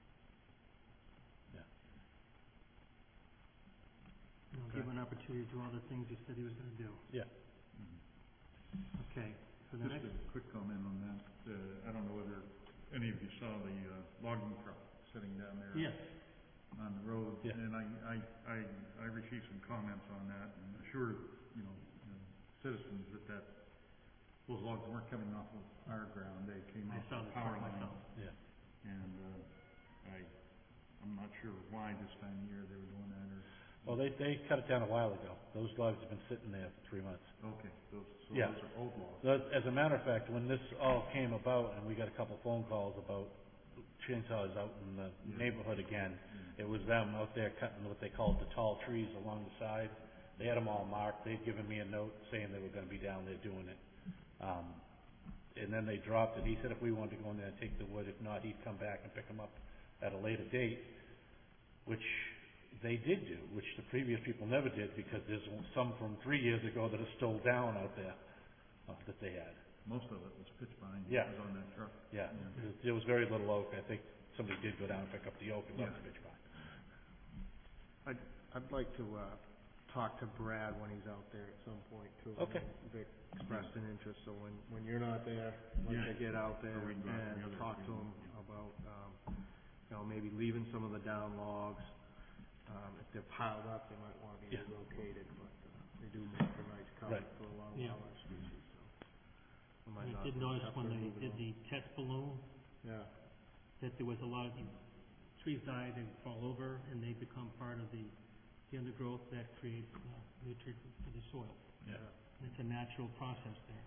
You know, give him an opportunity to do all the things he said he was gonna do. Yeah. mhm. Okay, so the Just next, a quick comment on that. Uh, I don't know whether any of you saw the, uh, logging truck sitting down there. yes, On the road. Yeah. And I, I, I, I received some comments on that and assured, you know, uh, citizens that that, those logs weren't coming off of our ground. They came I off saw the the power truck line. myself. Yeah. And, uh, I, I'm not sure why this time of year they were doing that or. Well, they, they cut it down a while ago. Those logs have been sitting there for three months. Okay, those, so Yeah. those are old logs. Those- As a matter of fact, when this all came about, and we got a couple phone calls about chainsaws out in the Yeah. neighborhood again, Yeah. it was them out there cutting what they called the tall trees along the side. They had them all marked. They'd given me a note saying they were gonna be down there doing it. Um, and then they dropped it. He said if we wanted to go in there and take the wood, if not, he'd come back and pick them up at a later date, which they did do, which the previous people never did, because there's some from three years ago that are still down out there, uh, that they had. Most of it was pitch pine. Yeah. That was on that truck. Yeah, Yeah. there- there was very little oak. I think somebody did go down and pick up the oak and left Yeah. the pitch pine. I'd, I'd like to, uh, talk to Brad when he's out there at some point too. Okay. I know Vic expressed an interest, so when, when you're not there, I'd like Yeah. to get out there Or we can go out and together talk if to we him want, yeah. about, um, you know, maybe leaving some of the down logs. Um, if they're piled up, they might wanna be Yeah. relocated, but, uh, they do make a nice cover Right. for a lot of Yeah. wildlife species, so. we might and I not did notice have when to they move it did on. the test balloon, Yeah, that there was a lot of, the trees die, they fall over, and they become part of the, the undergrowth that creates, uh, nutrients for the soil. Yeah. And it's a natural process there.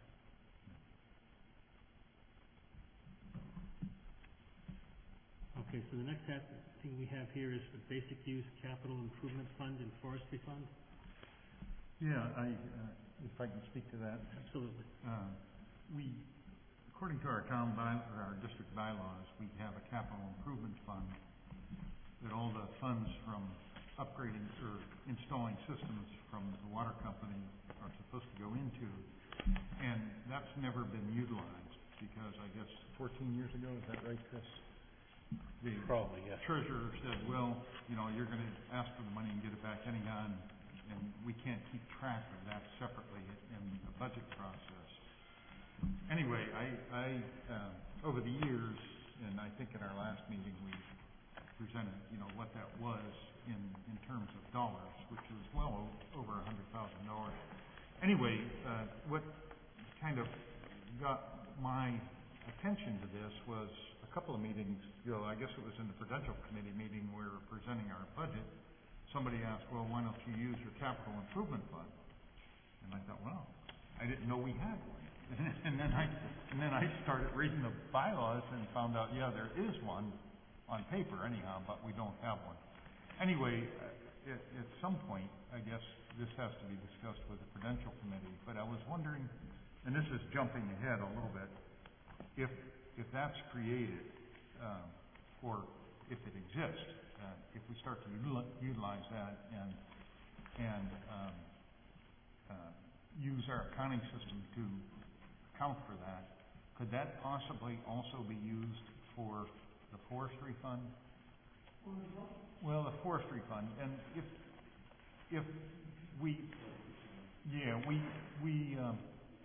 Okay, so the next app- thing we have here is the basic use capital improvement fund and forestry fund. Yeah, I, uh, if I can speak to that. Absolutely. Uh, we, according to our town by, or our district bylaws, we have a capital improvement fund that all the funds from upgrading or installing systems from the water company are supposed to go into. And that's never been utilized because I guess fourteen years ago, is that right, Chris? The Probably, yeah. treasurer said, well, you know, you're gonna ask for the money and get it back anyhow, and, and we can't keep track of that separately in the budget process. Anyway, I, I, uh, over the years, and I think in our last meeting, we presented, you know, what that was in, in terms of dollars, which was well o- over a hundred thousand dollars. Anyway, uh, what kind of got my attention to this was a couple of meetings ago, I guess it was in the Prudential Committee meeting where we were presenting our budget. Somebody asked, well, why don't you use your capital improvement fund? And I thought, well, I didn't know we had one. And then I, and then I started reading the bylaws and found out, yeah, there is one on paper anyhow, but we don't have one. Anyway, uh, at, at some point, I guess this has to be discussed with the Prudential Committee, but I was wondering, and this is jumping ahead a little bit, if, if that's created, um, or if it exists, uh, if we start to util- utilize that and, and, um, uh, use our accounting system to account for that, could that possibly also be used for the forestry fund? Well, the forestry fund, and if, if we, yeah, we, we, um,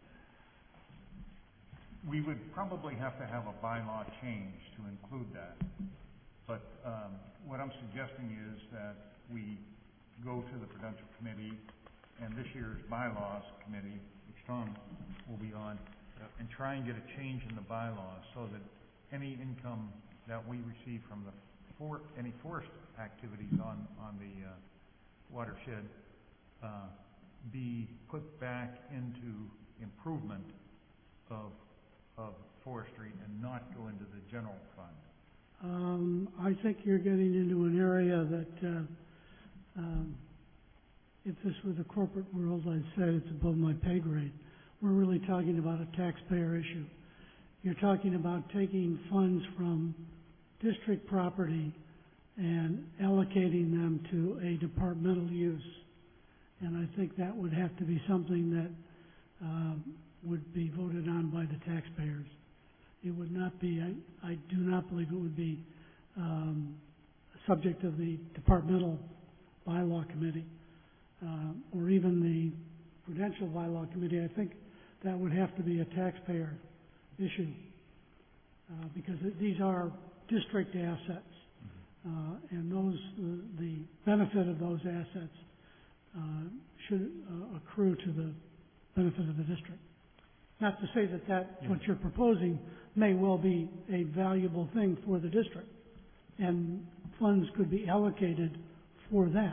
we would probably have to have a bylaw change to include that. But, um, what I'm suggesting is that we go to the Prudential Committee and this year's bylaws committee, which Tom will be on, and try and get a change in the bylaws so that any income that we receive from the for, any forest activities on, on the, uh, watershed, uh, be put back into improvement of, of forestry and not go into the general fund. Um, I think you're getting into an area that, uh, um, if this were the corporate world, I'd say it's above my pay grade. We're really talking about a taxpayer issue. You're talking about taking funds from district property and allocating them to a departmental use. And I think that would have to be something that um, would be voted on by the taxpayers. It would not be, I, I do not believe it would be um, subject of the departmental bylaw committee uh, or even the prudential bylaw committee. I think that would have to be a taxpayer issue uh, because it, these are district assets, uh, and those the, the benefit of those assets uh, should uh, accrue to the benefit of the district. Not to say that that Yeah. what you're proposing may well be a valuable thing for the district, and funds could be allocated for that.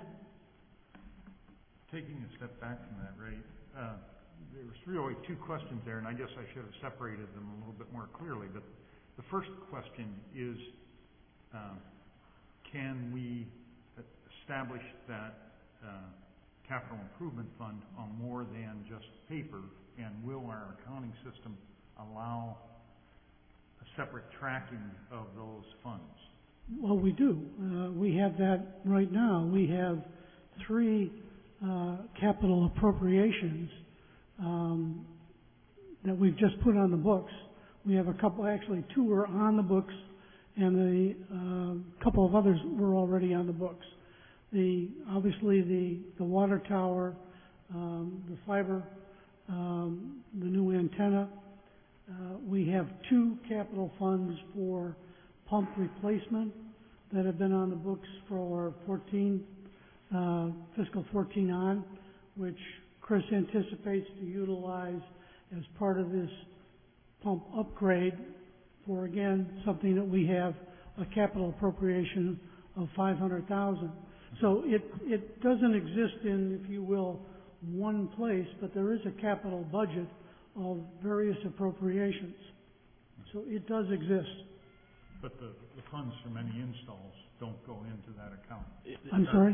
Taking a step back from that, Ray, uh, there was really two questions there, and I guess I should have separated them a little bit more clearly. But the first question is, um, can we establish that uh, capital improvement fund on more than just paper, and will our accounting system allow a separate tracking of those funds? Well, we do. Uh, we have that right now. We have three uh, capital appropriations um, that we've just put on the books. We have a couple, actually two are on the books, and the uh, couple of others were already on the books. The obviously the the water tower, um, the fiber, um, the new antenna. Uh, we have two capital funds for pump replacement that have been on the books for fourteen, uh, fiscal fourteen on, which Chris anticipates to utilize as part of this pump upgrade for, again, something that we have a capital appropriation of five hundred thousand. So it, it doesn't exist in, if you will, one place, but there is a capital budget of various appropriations. So it does exist. But the, the funds from any installs don't go into that account. I'm sorry?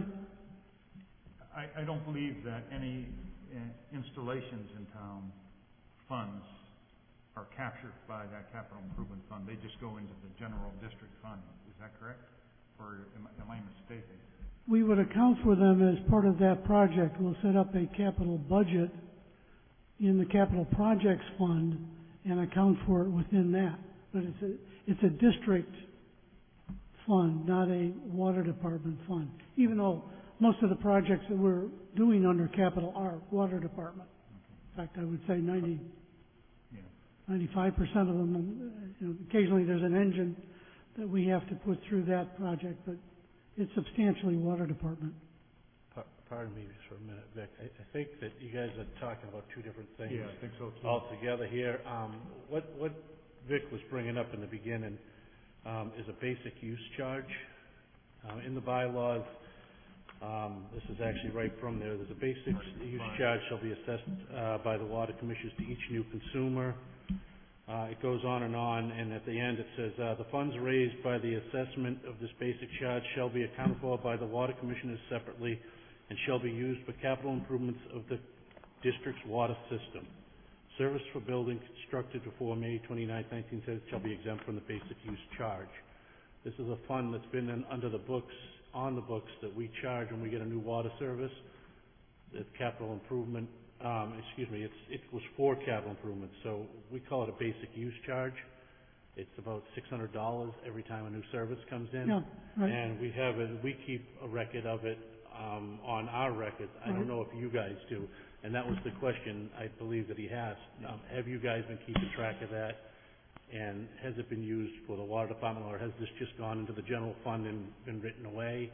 I, I don't believe that any uh, installations in town funds are captured by that capital improvement fund. They just go into the general district fund. Is that correct? Or am, I- am I mistaken? We would account for them as part of that project. We'll set up a capital budget in the capital projects fund and account for it within that. But it's a, it's a district fund, not a water department fund. Even though most of the projects that we're doing under capital are water department. In fact, I would say ninety, Yeah. ninety-five percent of them, uh, you know, occasionally there's an engine that we have to put through that project, but it's substantially water department. Pa- Pardon me just for a minute, Vic. I, I think that you guys are talking about two different things. Yeah, I think so too. Altogether here. Um, what, what Vic was bringing up in the beginning, um, is a basic use charge. Uh, in the bylaws, um, this is actually right from there. There's a basic use charge shall be assessed, uh, by the water commissioners to each new consumer. Uh, it goes on and on, and at the end it says, uh, the funds raised by the assessment of this basic charge shall be accounted for by the water commissioners separately and shall be used for capital improvements of the district's water system. Service for building constructed before May twenty-ninth, nineteen seventy shall be exempt from the basic use charge. This is a fund that's been in, under the books, on the books, that we charge when we get a new water service. It's capital improvement. Um, excuse me, it's, it was for capital improvements, so we call it a basic use charge. It's about six hundred dollars every time a new service comes in. Yeah, right. And we have it, we keep a record of it, um, on our records. I Right. don't know if you guys do. And that was the question I believe that he asked. Um, have you guys been keeping track of that? And has it been used for the water department, or has this just gone into the general fund and been written away?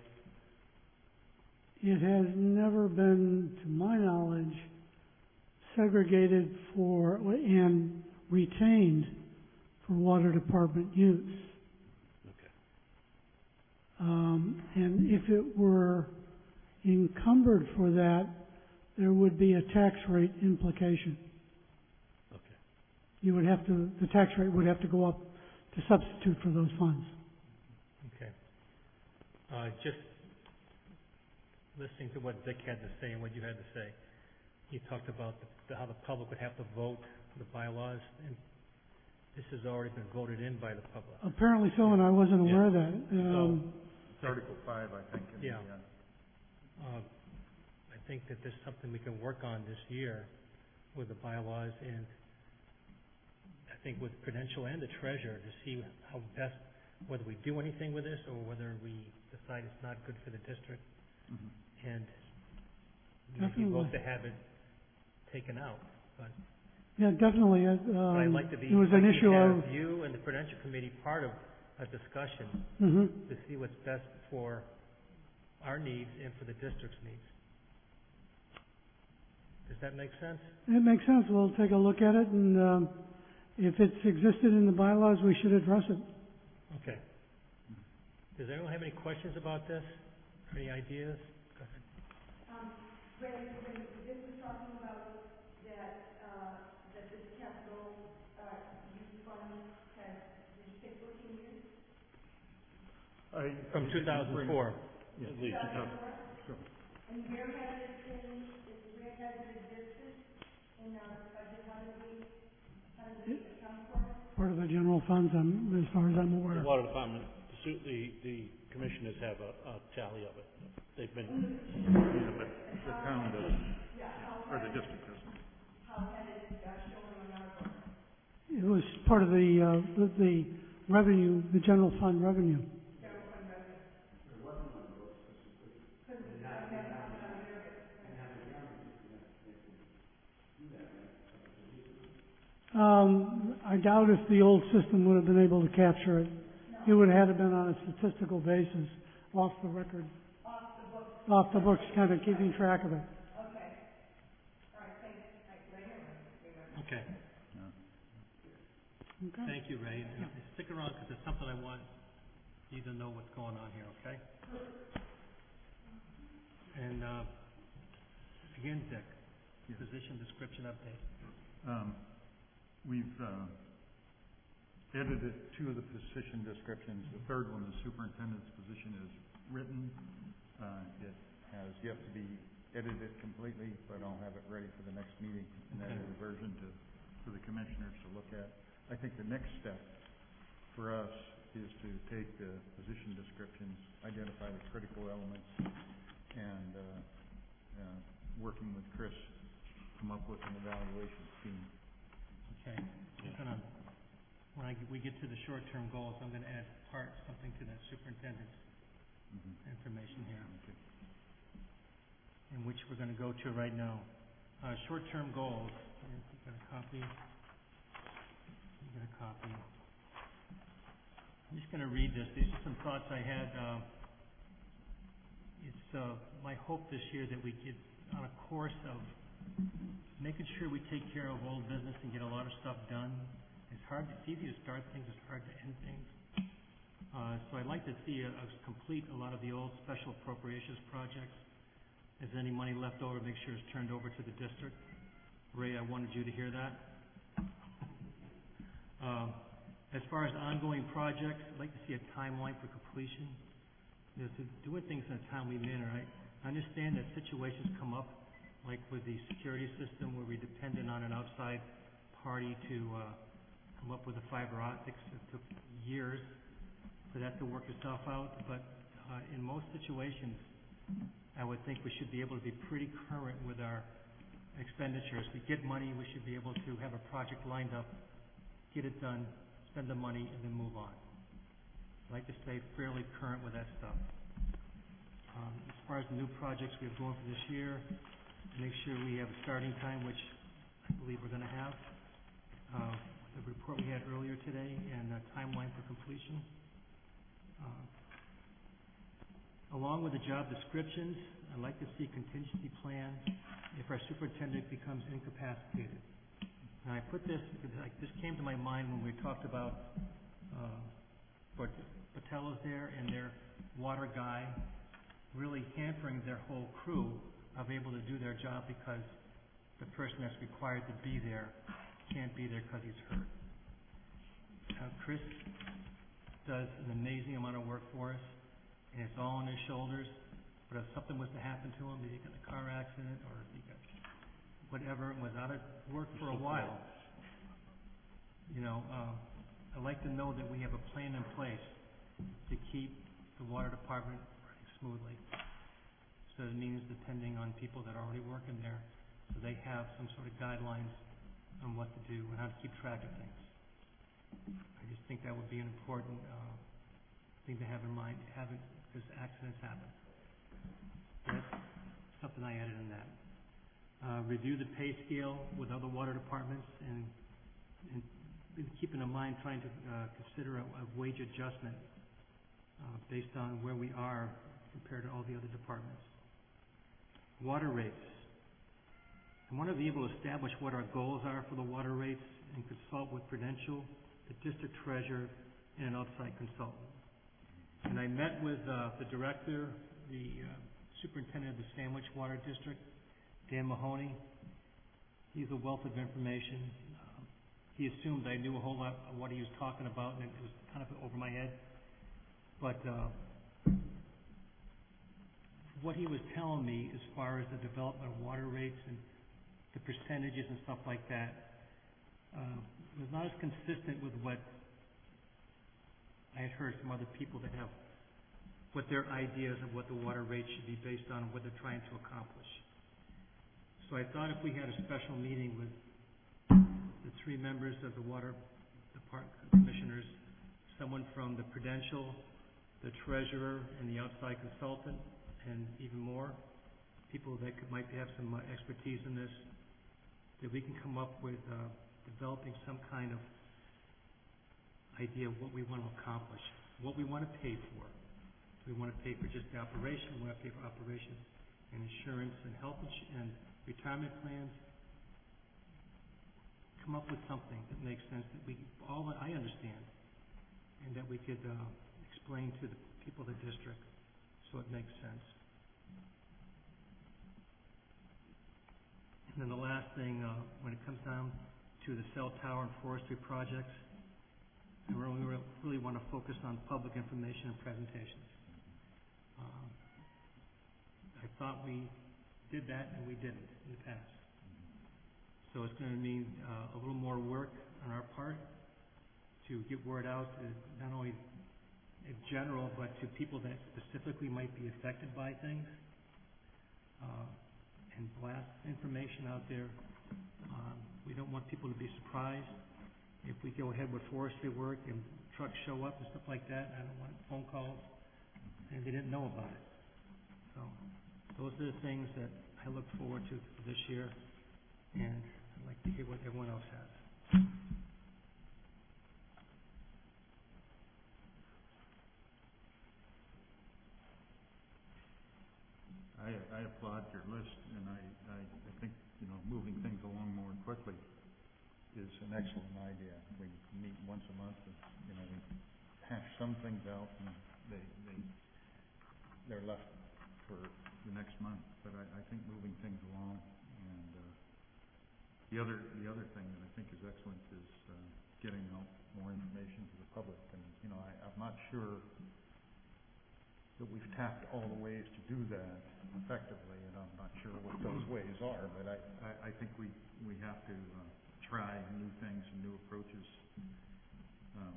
It has never been, to my knowledge, segregated for and retained for water department use. Okay. Um, and if it were encumbered for that, there would be a tax rate implication. Okay. You would have to, the tax rate would have to go up to substitute for those funds. Okay. Uh, just listening to what Vic had to say and what you had to say, you talked about the, the, how the public would have to vote for the bylaws, and this has already been voted in by the public. Apparently so, and I wasn't aware of that. Um, It's Article five, I think, in the, Yeah. uh, Um, I think that there's something we can work on this year with the bylaws, and I think with Prudential and the treasurer to see how best, whether we do anything with this or whether we decide it's not good for the district, mhm. and maybe Definitely. vote to have it taken out. But yeah, definitely. uh, but I'd Um, like to be, it was like an to issue have of, you and the Prudential Committee part of a discussion mhm. to see what's best for our needs and for the district's needs. Does that make sense? It makes sense. We'll take a look at it, and um, if it's existed in the bylaws, we should address it. Okay. Does anyone have any questions about this? Any ideas? Go ahead. Um, Ray, when this was talking about that, uh, that this capital, uh, use fund has, did you say fourteen years? I- From two thousand four. Yeah. At least. Sure. And where has it been, where has it existed in our budget? How do we, how do we account for it? Part of the general funds, um, as far as I'm The aware. water department, the, su- the, the commissioners have a, a tally of it. They've been, Yeah, but the town doesn't, or the district doesn't. How had it, uh, shown on our book? It was part of the, uh, the, the revenue, the general fund revenue. General fund revenue? Um, I doubt if the old system would have been able to capture it. It would have had to been on a statistical basis, off the record, Off the book? off the books, kind of keeping track of it. Okay. All right, thanks. Thanks, Ray. Ray. Okay. Okay? Thank you, Ray. And stick around because there's something I want you to know what's going on here, okay? And, uh, again, Dick, Yes. position description update. Um, we've, uh, edited two of the position descriptions. The third one, the superintendent's position, is written. Uh, it has yet to be edited completely, but I'll have it ready for the next meeting, an Okay. edited version to for the commissioners to look at. I think the next step for us is to take the position descriptions, identify the critical elements, and, uh, uh, working with Chris, come up with an evaluation scheme. Okay, I'm gonna, when I, get- we get to the short-term goals, I'm gonna add part, something to that superintendent's Mhm. information here, Okay. in which we're gonna go to right now. Uh, short-term goals, here's, you got a copy, you got a copy. I'm just gonna read this, these are some thoughts I had, uh, it's, uh, my hope this year that we get on a course of making sure we take care of old business and get a lot of stuff done. It's hard, it's easy to start things, it's hard to end things. Uh, so I'd like to see a, a complete a lot of the old special appropriations projects. If there's any money left over, make sure it's turned over to the district. Ray, I wanted you to hear that. Um, as far as ongoing projects, I'd like to see a timeline for completion. You know, to doing things in a timely manner. I understand that situations come up, like with the security system, where we're dependent on an outside party to uh, come up with the fiber optics. It took years for that to work itself out, but uh, in most situations, I would think we should be able to be pretty current with our expenditures. We get money, we should be able to have a project lined up, get it done, spend the money, and then move on. I'd like to stay fairly current with that stuff. Um, as far as the new projects we have going for this year, make sure we have a starting time, which I believe we're going to have. Uh, the report we had earlier today, and a timeline for completion. Uh, along with the job descriptions, I'd like to see contingency plan if our superintendent becomes incapacitated. And I put this because like this came to my mind when we talked about uh, Port- Patella's there and their water guy really hampering their whole crew of able to do their job because the person that's required to be there can't be there because he's hurt. Uh, Chris does an amazing amount of work for us, and it's all on his shoulders. But if something was to happen to him, if he got in a car accident or if he got whatever and was out of work for a while, you know, uh, I'd like to know that we have a plan in place to keep the water department running smoothly. So it means depending on people that are already working there, so they have some sort of guidelines on what to do and how to keep track of things. I just think that would be an important uh, thing to have in mind, have it, because accidents happen. That's something I added in that. Uh, review the pay scale with other water departments and, and keeping in mind trying to uh, consider a, a wage adjustment uh, based on where we are compared to all the other departments. Water rates. I want to be able to establish what our goals are for the water rates and consult with Prudential, the district treasurer, and an outside consultant. And I met with uh, the director, the uh, superintendent of the Sandwich Water District, Dan Mahoney. He's a wealth of information. Um, he assumed I knew a whole lot of what he was talking about, and it was kind of over my head. But uh, what he was telling me as far as the development of water rates and the percentages and stuff like that uh, was not as consistent with what I had heard from other people that have what their ideas of what the water rate should be based on, what they're trying to accomplish. So I thought if we had a special meeting with the three members of the water department commissioners, someone from the Prudential, the treasurer, and the outside consultant, and even more people that could, might have some uh, expertise in this, that we can come up with uh, developing some kind of idea of what we want to accomplish, what we want to pay for. Do we want to pay for just the operation? We want to pay for operations and insurance and health ins- and retirement plans. Come up with something that makes sense, that we all that I understand, and that we could uh, explain to the people of the district so it makes sense. And then the last thing, uh, when it comes down to the cell tower and forestry projects, I really, really want to focus on public information and presentations. Um, I thought we did that, and we didn't in the past. So it's gonna mean, uh, a little more work on our part to get word out to not only in general, but to people that specifically might be affected by things. Uh, and blast information out there. Um, we don't want people to be surprised if we go ahead with forestry work and trucks show up and stuff like that. I don't want phone calls and they didn't know about it. So those are the things that I look forward to for this year, and I'd like to hear what everyone else has. I, I applaud your list, and I, I, I think, you know, moving things along more quickly is an excellent idea. We meet once a month, and, you know, we hash some things out, and they, they, they're left for the next month. But I, I think moving things along, and, uh, the other, the other thing that I think is excellent is, uh, getting out more information to the public. And, you know, I, I'm not sure that we've tapped all the ways to do that effectively, and I'm not sure what those ways are, but I, I, I think we, we have to, uh, try new things and new approaches. Um,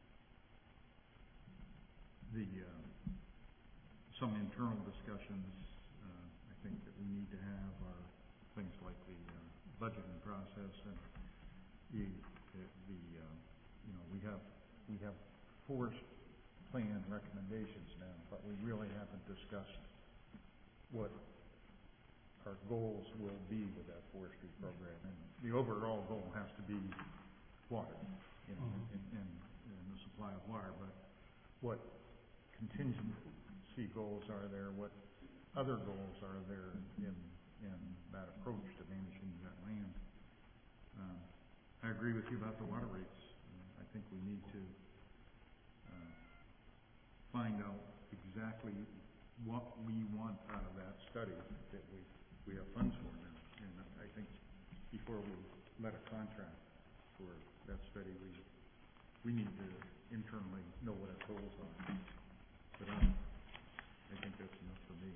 the, uh, some internal discussions, uh, I think that we need to have are things like the, uh, budgeting process and the, the, the uh, you know, we have, we have forced plan recommendations now, but we really haven't discussed what our goals will be with that forestry program. And the overall goal has to be water, you know, Mm-hmm. and, and, and the supply of water, but what contingency goals are there, what other goals are there in, in that approach to managing that land? Um, I agree with you about the water rates. Uh, I think we need to uh, find out exactly what we want out of that study that we, we have funds for now. And I think before we let a contract for that study, we, we need to internally know what our goals are. But um, I think that's enough for me.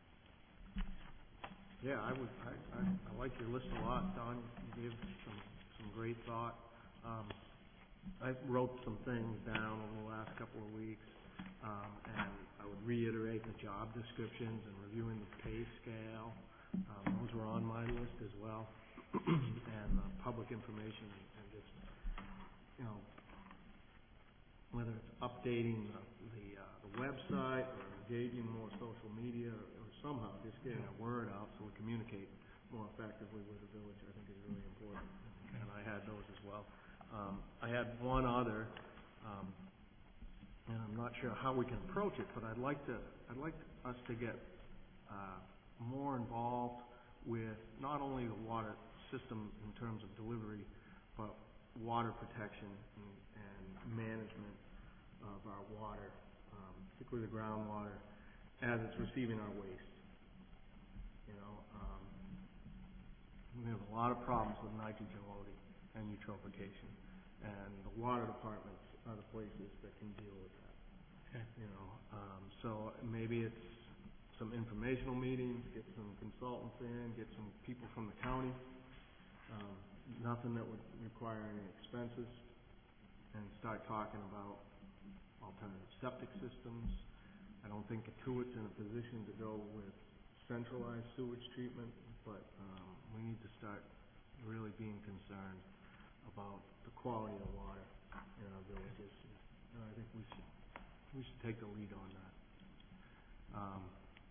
Yeah, I would, I, I, I like your list a lot, Don. You gave some, some great thought. Um, I wrote some things down over the last couple of weeks. Um, and I would reiterate the job descriptions and reviewing the pay scale. Um, those were on my list as well. And uh, public information and, and just, you know, whether it's updating the, the, uh, the website or engaging more social media or, or somehow just getting a word out so we communicate more effectively with the village, I think is really important. And I had those as well. Um, I had one other, um, and I'm not sure how we can approach it, but I'd like to, I'd like us to get uh, more involved with not only the water system in terms of delivery, but water protection and, and management of our water, um, particularly the groundwater, as it's receiving our waste. You know, um, we have a lot of problems with nitrogen loading and eutrophication, and the water departments are the places that can deal with that. Okay. You know, um, so maybe it's some informational meetings, get some consultants in, get some people from the county, um, nothing that would require any expenses, and start talking about alternative septic systems. I don't think Katuitt's in a position to go with centralized sewage treatment, but um, we need to start really being concerned about the quality of water in our villages. And I think we should we should take the lead on that. Um,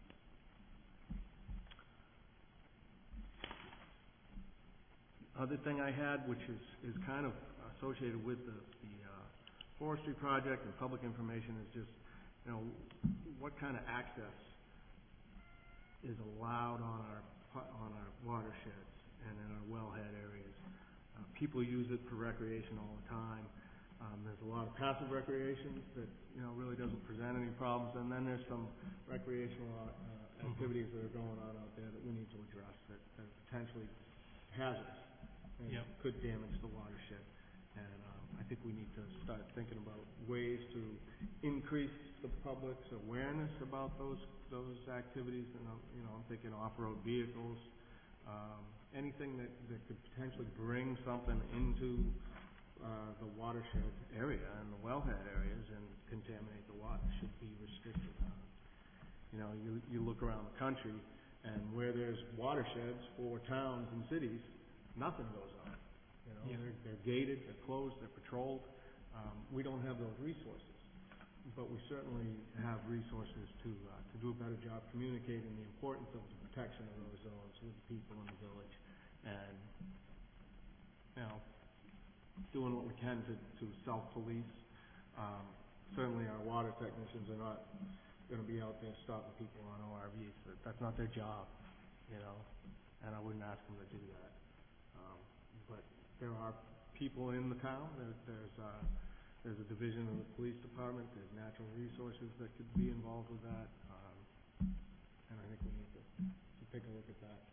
other thing I had, which is, is kind of associated with the, the uh, forestry project and public information, is just, you know, what kind of access is allowed on our on our watersheds and in our wellhead areas. Uh, people use it for recreation all the time. Um, there's a lot of passive recreation that, you know, really doesn't present any problems, and then there's some recreational uh, activities that are going on out there that we need to address that, that are potentially hazardous and Yep. could damage the watershed. And um, I think we need to start thinking about ways to increase the public's awareness about those those activities. And I'm, you know, I'm thinking off-road vehicles, um, anything that, that could potentially bring something into, uh, the watershed area and the wellhead areas and contaminate the water should be restricted. You know, you, you look around the country, and where there's watersheds for towns and cities, nothing goes on. You know, Yeah. they're, they're gated, they're closed, they're patrolled. Um, we don't have those resources, but we certainly have resources to, uh, to do a better job communicating the importance of the protection of those zones with the people in the village. And, you know, doing what we can to, to self-police. Um, certainly our water technicians are not gonna be out there stopping people on O R Vs. That, that's not their job, you know, and I wouldn't ask them to do that. Um, but there are people in the town, there, there's, uh, there's a division of the police department, there's natural resources that could be involved with that, um, and I think we need to, to take a look at that.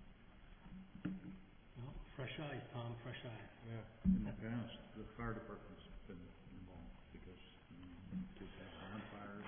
Well, fresh eyes, Tom, fresh eyes. Yeah. In the past, the fire department's been involved because, you know, kids have bonfires.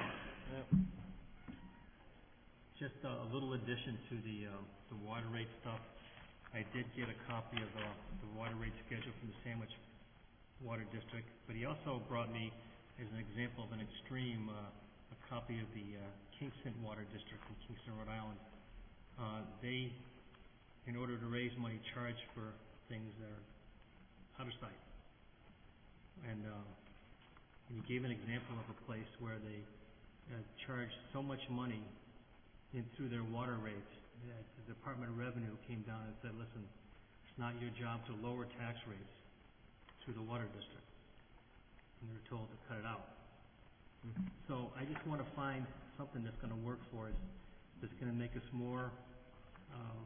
Just a little addition to the, um, the water rate stuff. I did get a copy of, uh, the water rate schedule from the Sandwich Water District, but he also brought me, as an example of an extreme, uh, a copy of the, uh, Kingston Water District in Kingston, Rhode Island. Uh, they, in order to raise money, charge for things that are out of sight. And, um, and he gave an example of a place where they, uh, charged so much money in through their water rates, that the Department of Revenue came down and said, listen, it's not your job to lower tax rates through the water district. And they were told to cut it out. Mm-hmm. So I just want to find something that's going to work for us, that's going to make us more, uh,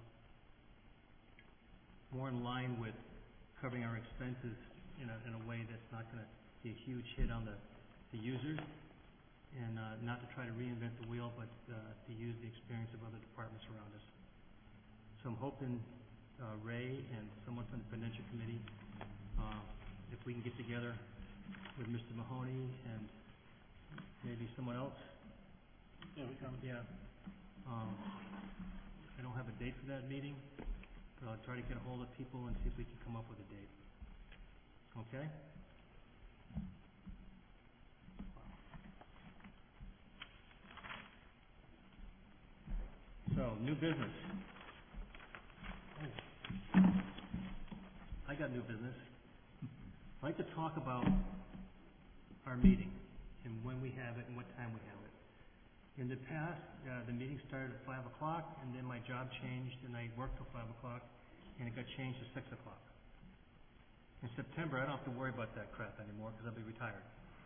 more in line with covering our expenses in a, in a way that's not going to be a huge hit on the, the users. And uh, not to try to reinvent the wheel, but uh, to use the experience of other departments around us. So I'm hoping uh, Ray and someone from the Financial Committee, uh, if we can get together with Mister Mahoney and maybe someone else. Yeah, we can. Yeah. Um, I don't have a date for that meeting, but I'll try to get a hold of people and see if we can come up with a date. Okay? So, new business. Oh. I got new business. I'd like to talk about our meeting and when we have it and what time we have it. In the past, uh, the meeting started at five o'clock, and then my job changed, and I worked till five o'clock, and it got changed to six o'clock. In September, I don't have to worry about that crap anymore because I'll be retired.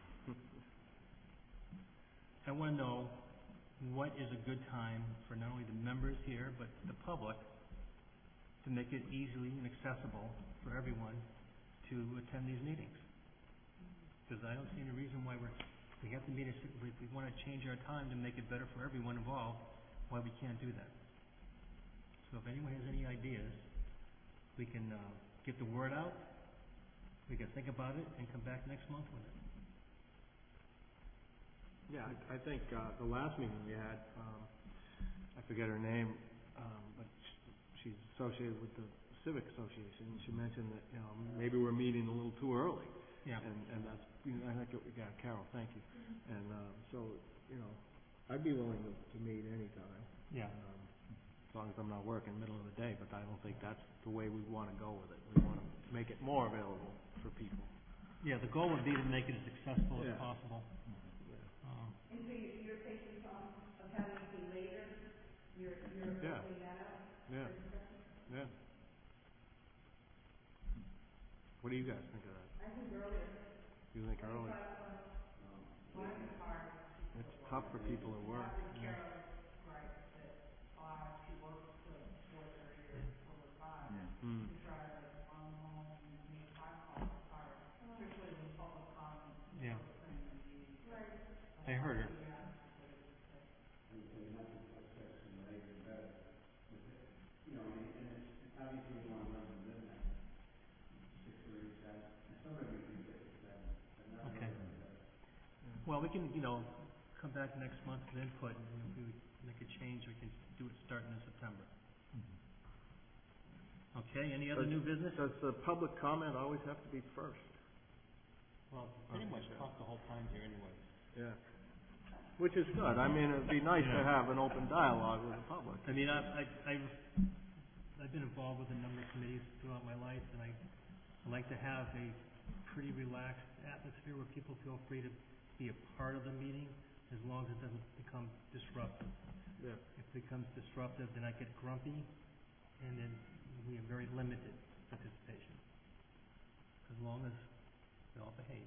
I want to know what is a good time for not only the members here, but the public, to make it easily and accessible for everyone to attend these meetings. Because I don't see any reason why we're, we have to meet, a, if we want to change our time to make it better for everyone involved, why we can't do that. So if anyone has any ideas, we can uh, get the word out, we can think about it, and come back next month with it. Yeah, I, I think, uh, the last meeting we had, um, I forget her name, um, but sh- she's associated with the Civic Association, and she mentioned that, you know, maybe we're meeting a little too early. Yeah. And, and that's, you know, I think, it, yeah, Carol, thank you. And, um, so, you know, I'd be willing to, to meet anytime. Yeah. Um, as long as I'm not working middle of the day, but I don't think that's the way we wanna go with it. We wanna make it more available for people. Yeah, the goal would be to make it as accessible as Yeah. possible. Um, And so you- you're thinking, Tom, of having it be later? You're, you're Yeah. opening that up? Yeah, yeah. What do you guys think of that? I think earlier. You think early? Mine is hard. It's tough for people at work. Yeah. Carol, right, that five, she works till four thirty or over five. Yeah. Mm. To try to run home and make five calls is hard, especially when public comment. Yeah. First thing in the meeting. Right. I heard her. Yeah. Okay. Well, we can, you know, come back next month with input, and if we make a change, we can do it starting in September. Okay, any other Does- new business? Does the public comment always have to be first? Well, pretty much talk the whole time here anyways. Yeah. Which is good. I mean, it'd be nice to have an open dialogue with the public. I mean, I, I, I've, I've been involved with a number of committees throughout my life, and I, I like to have a pretty relaxed atmosphere where people feel free to be a part of the meeting, as long as it doesn't become disruptive. Yeah. If it becomes disruptive, then I get grumpy, and then we have very limited participation, as long as we all behave.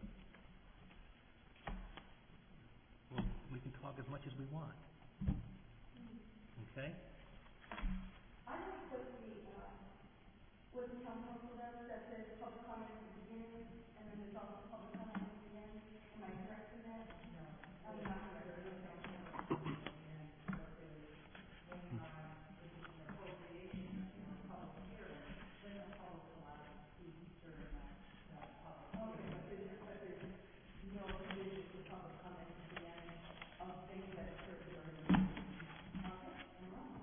Well, we can talk as much as we want. Okay? I like what the, uh, what the town council does, that says public comment at the beginning, and then there's also public comment at the end. Am I correct in that? No. I'm not correct. There is no comment at the end, but there's, when, uh, if it's an appropriation or a public hearing, then the public's allowed to speak during that, that public hearing. Okay, but there's, but there's no provision for public comment at the end of things that occur during the meeting. Okay, I'm wrong.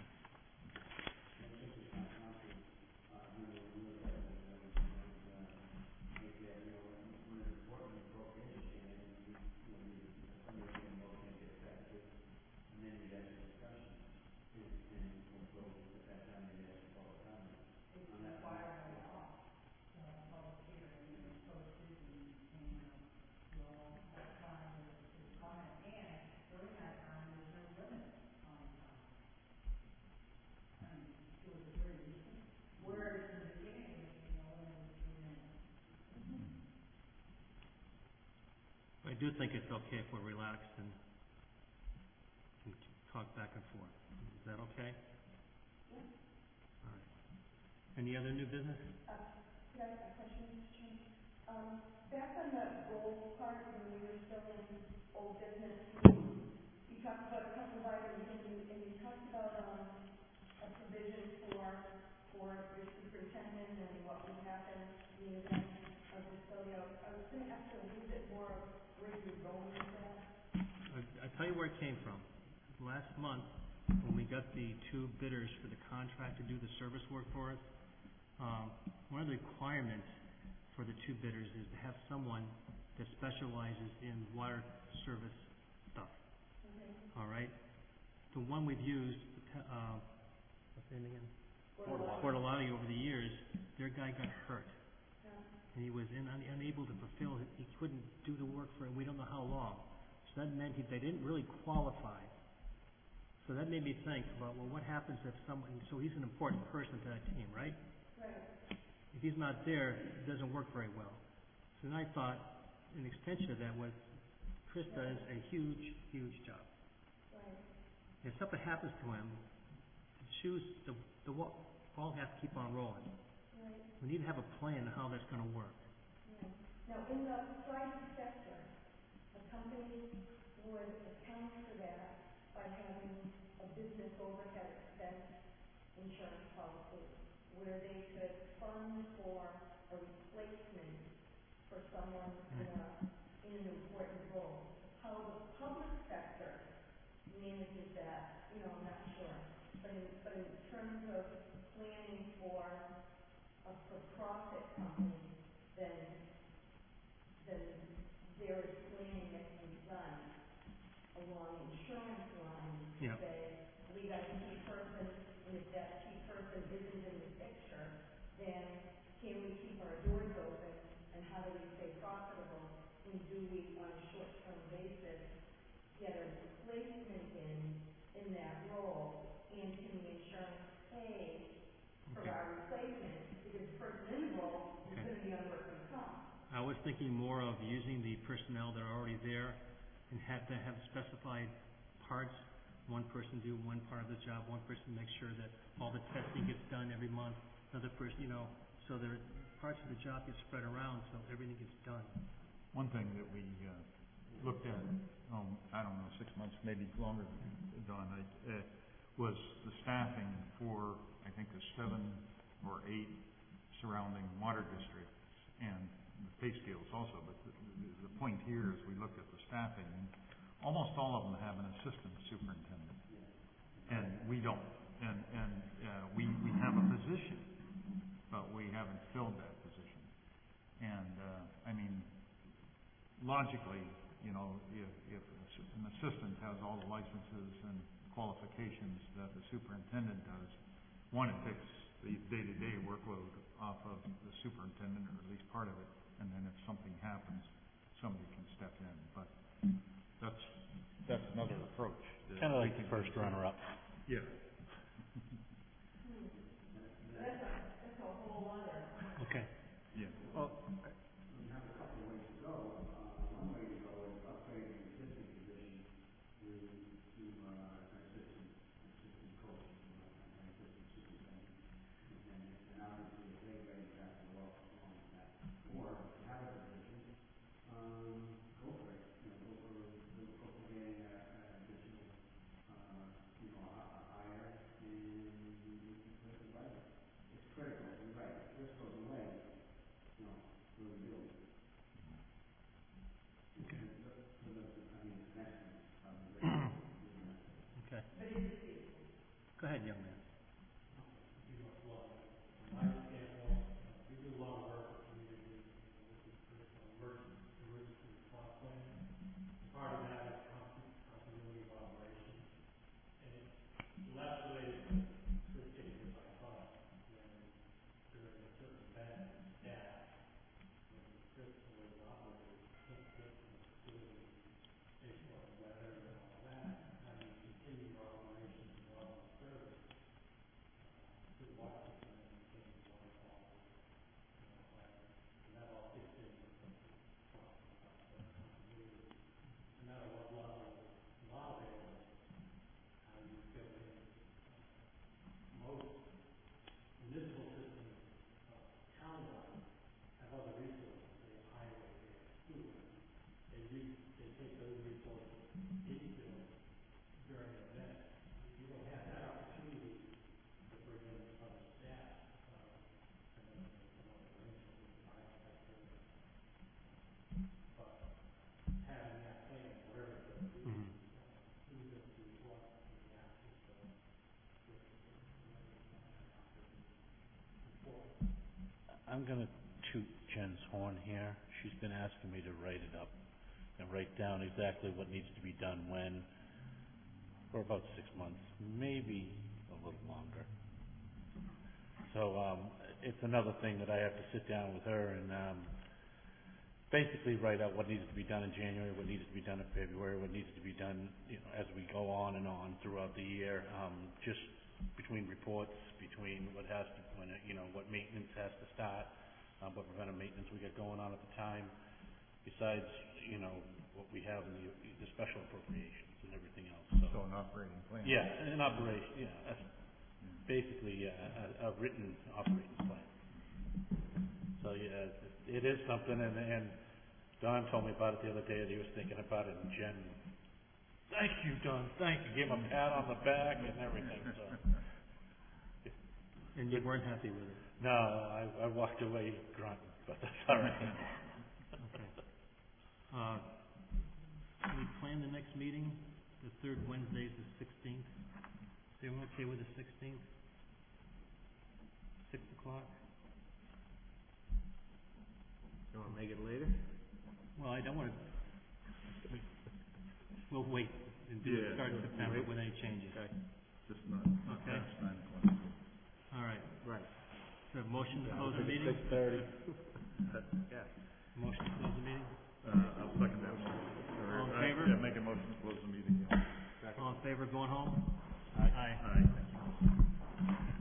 I do think it's okay if we're relaxed and can talk back and forth. Is that okay? Yeah. All right. Any other new business? Uh, could I ask a question, Mister Chairman? Um, back on the goals part, when we were still in old business, you talked about a couple of items, and you, and you talked about, um, a provision for, for your superintendent and what would happen in the event of this failure. I was gonna ask you a little bit more of where you're going with that. I, I tell you where it came from. Last month, when we got the two bidders for the contract to do the service work for us, um, one of the requirements for the two bidders is to have someone that specializes in water service stuff. Okay. All right? The one we've used, uh, what's the name again? Portalotti. Portalotti over the years, their guy got hurt. Yeah. And he was in, un, unable to fulfill it. He couldn't do the work for, we don't know how long. So that meant he, they didn't really qualify. So that made me think about, well, what happens if someone, so he's an important person to that team, right? Right. If he's not there, it doesn't work very well. So then I thought, an extension of that was, Chris does a huge, huge job. Right. If something happens to him, the shoes, the, the wall, ball has to keep on rolling. Right. We need to have a plan of how that's gonna work. Yeah. Now, in the private sector, a company would account for that by having a business overhead expense insurance policy, where they could fund for a replacement for someone in a, in an important role. How the public sector manages that, you know, I'm not sure. But in, but in terms of planning for a for-profit company, then, then there is planning that can be done along insurance lines to Yeah. say, we got a key person, and if that key person isn't in the picture, then can we keep our doors open, and how do we stay profitable, and do we, on a short-term basis, get a replacement in, in that role, and can the insurance pay for Okay. our replacement, because the person in the role is Okay. gonna be on workers' comp. I was thinking more of using the personnel that are already there and have to have specified parts. One person do one part of the job, one person make sure that all the testing gets done every month, another person, you know, so there, parts of the job get spread around so everything gets done. One thing that we, uh, looked at, oh, I don't know, six months, maybe longer, Don, I, uh, was the staffing for, I think, the seven or eight surrounding water districts and the pay scales also, but the, the, the point here is we looked at the staffing, and almost all of them have an assistant superintendent, and we don't, and, and, uh, we, we have a position haven't filled that position. And, uh, I mean, logically, you know, if, if an assistant has all the licenses and qualifications that the superintendent does, one, it takes the day-to-day workload off of the superintendent, or at least part of it, and then if something happens, somebody can step in. But that's, that's another approach. that Kinda we like the can first consider. runner-up. Yeah. Okay. Yeah. Well, Okay. Go ahead, young man. I'm gonna toot Jen's horn here. She's been asking me to write it up and write down exactly what needs to be done when, for about six months, maybe a little longer. So, um, it's another thing that I have to sit down with her and, um, basically write out what needs to be done in January, what needs to be done in February, what needs to be done, you know, as we go on and on throughout the year, um, just between reports, between what has to, when, it- you know, what maintenance has to start, uh, what preventive maintenance we got going on at the time, besides, you know, what we have in the, the special appropriations and everything else, so. So an operating plan. Yeah, an operation, yeah, that's basically a, a, a written operating plan. So, yeah, it, it is something, and, and Don told me about it the other day, that he was thinking about it, and Jen, thank you, Don, thank you, gave him a pat on the back and everything, so. And you weren't happy with it? No, I, I walked away grunting, but that's all right. Okay. Uh, can we plan the next meeting? The third Wednesday is the sixteenth. Is everyone okay with the sixteenth? Six o'clock? you wanna make it later? Well, I don't wanna, we'll wait and do it, Yeah, start in we'll September wait. with any changes. Okay. Just not, not Okay. past nine o'clock. All right. Right. So motion to close the meeting? Six thirty. Yeah. Motion to close the meeting? Uh, I'll second that one. Or, All in uh, favor? Yeah, make a motion to close the meeting, yeah. All in favor of going home? Aye. Aye.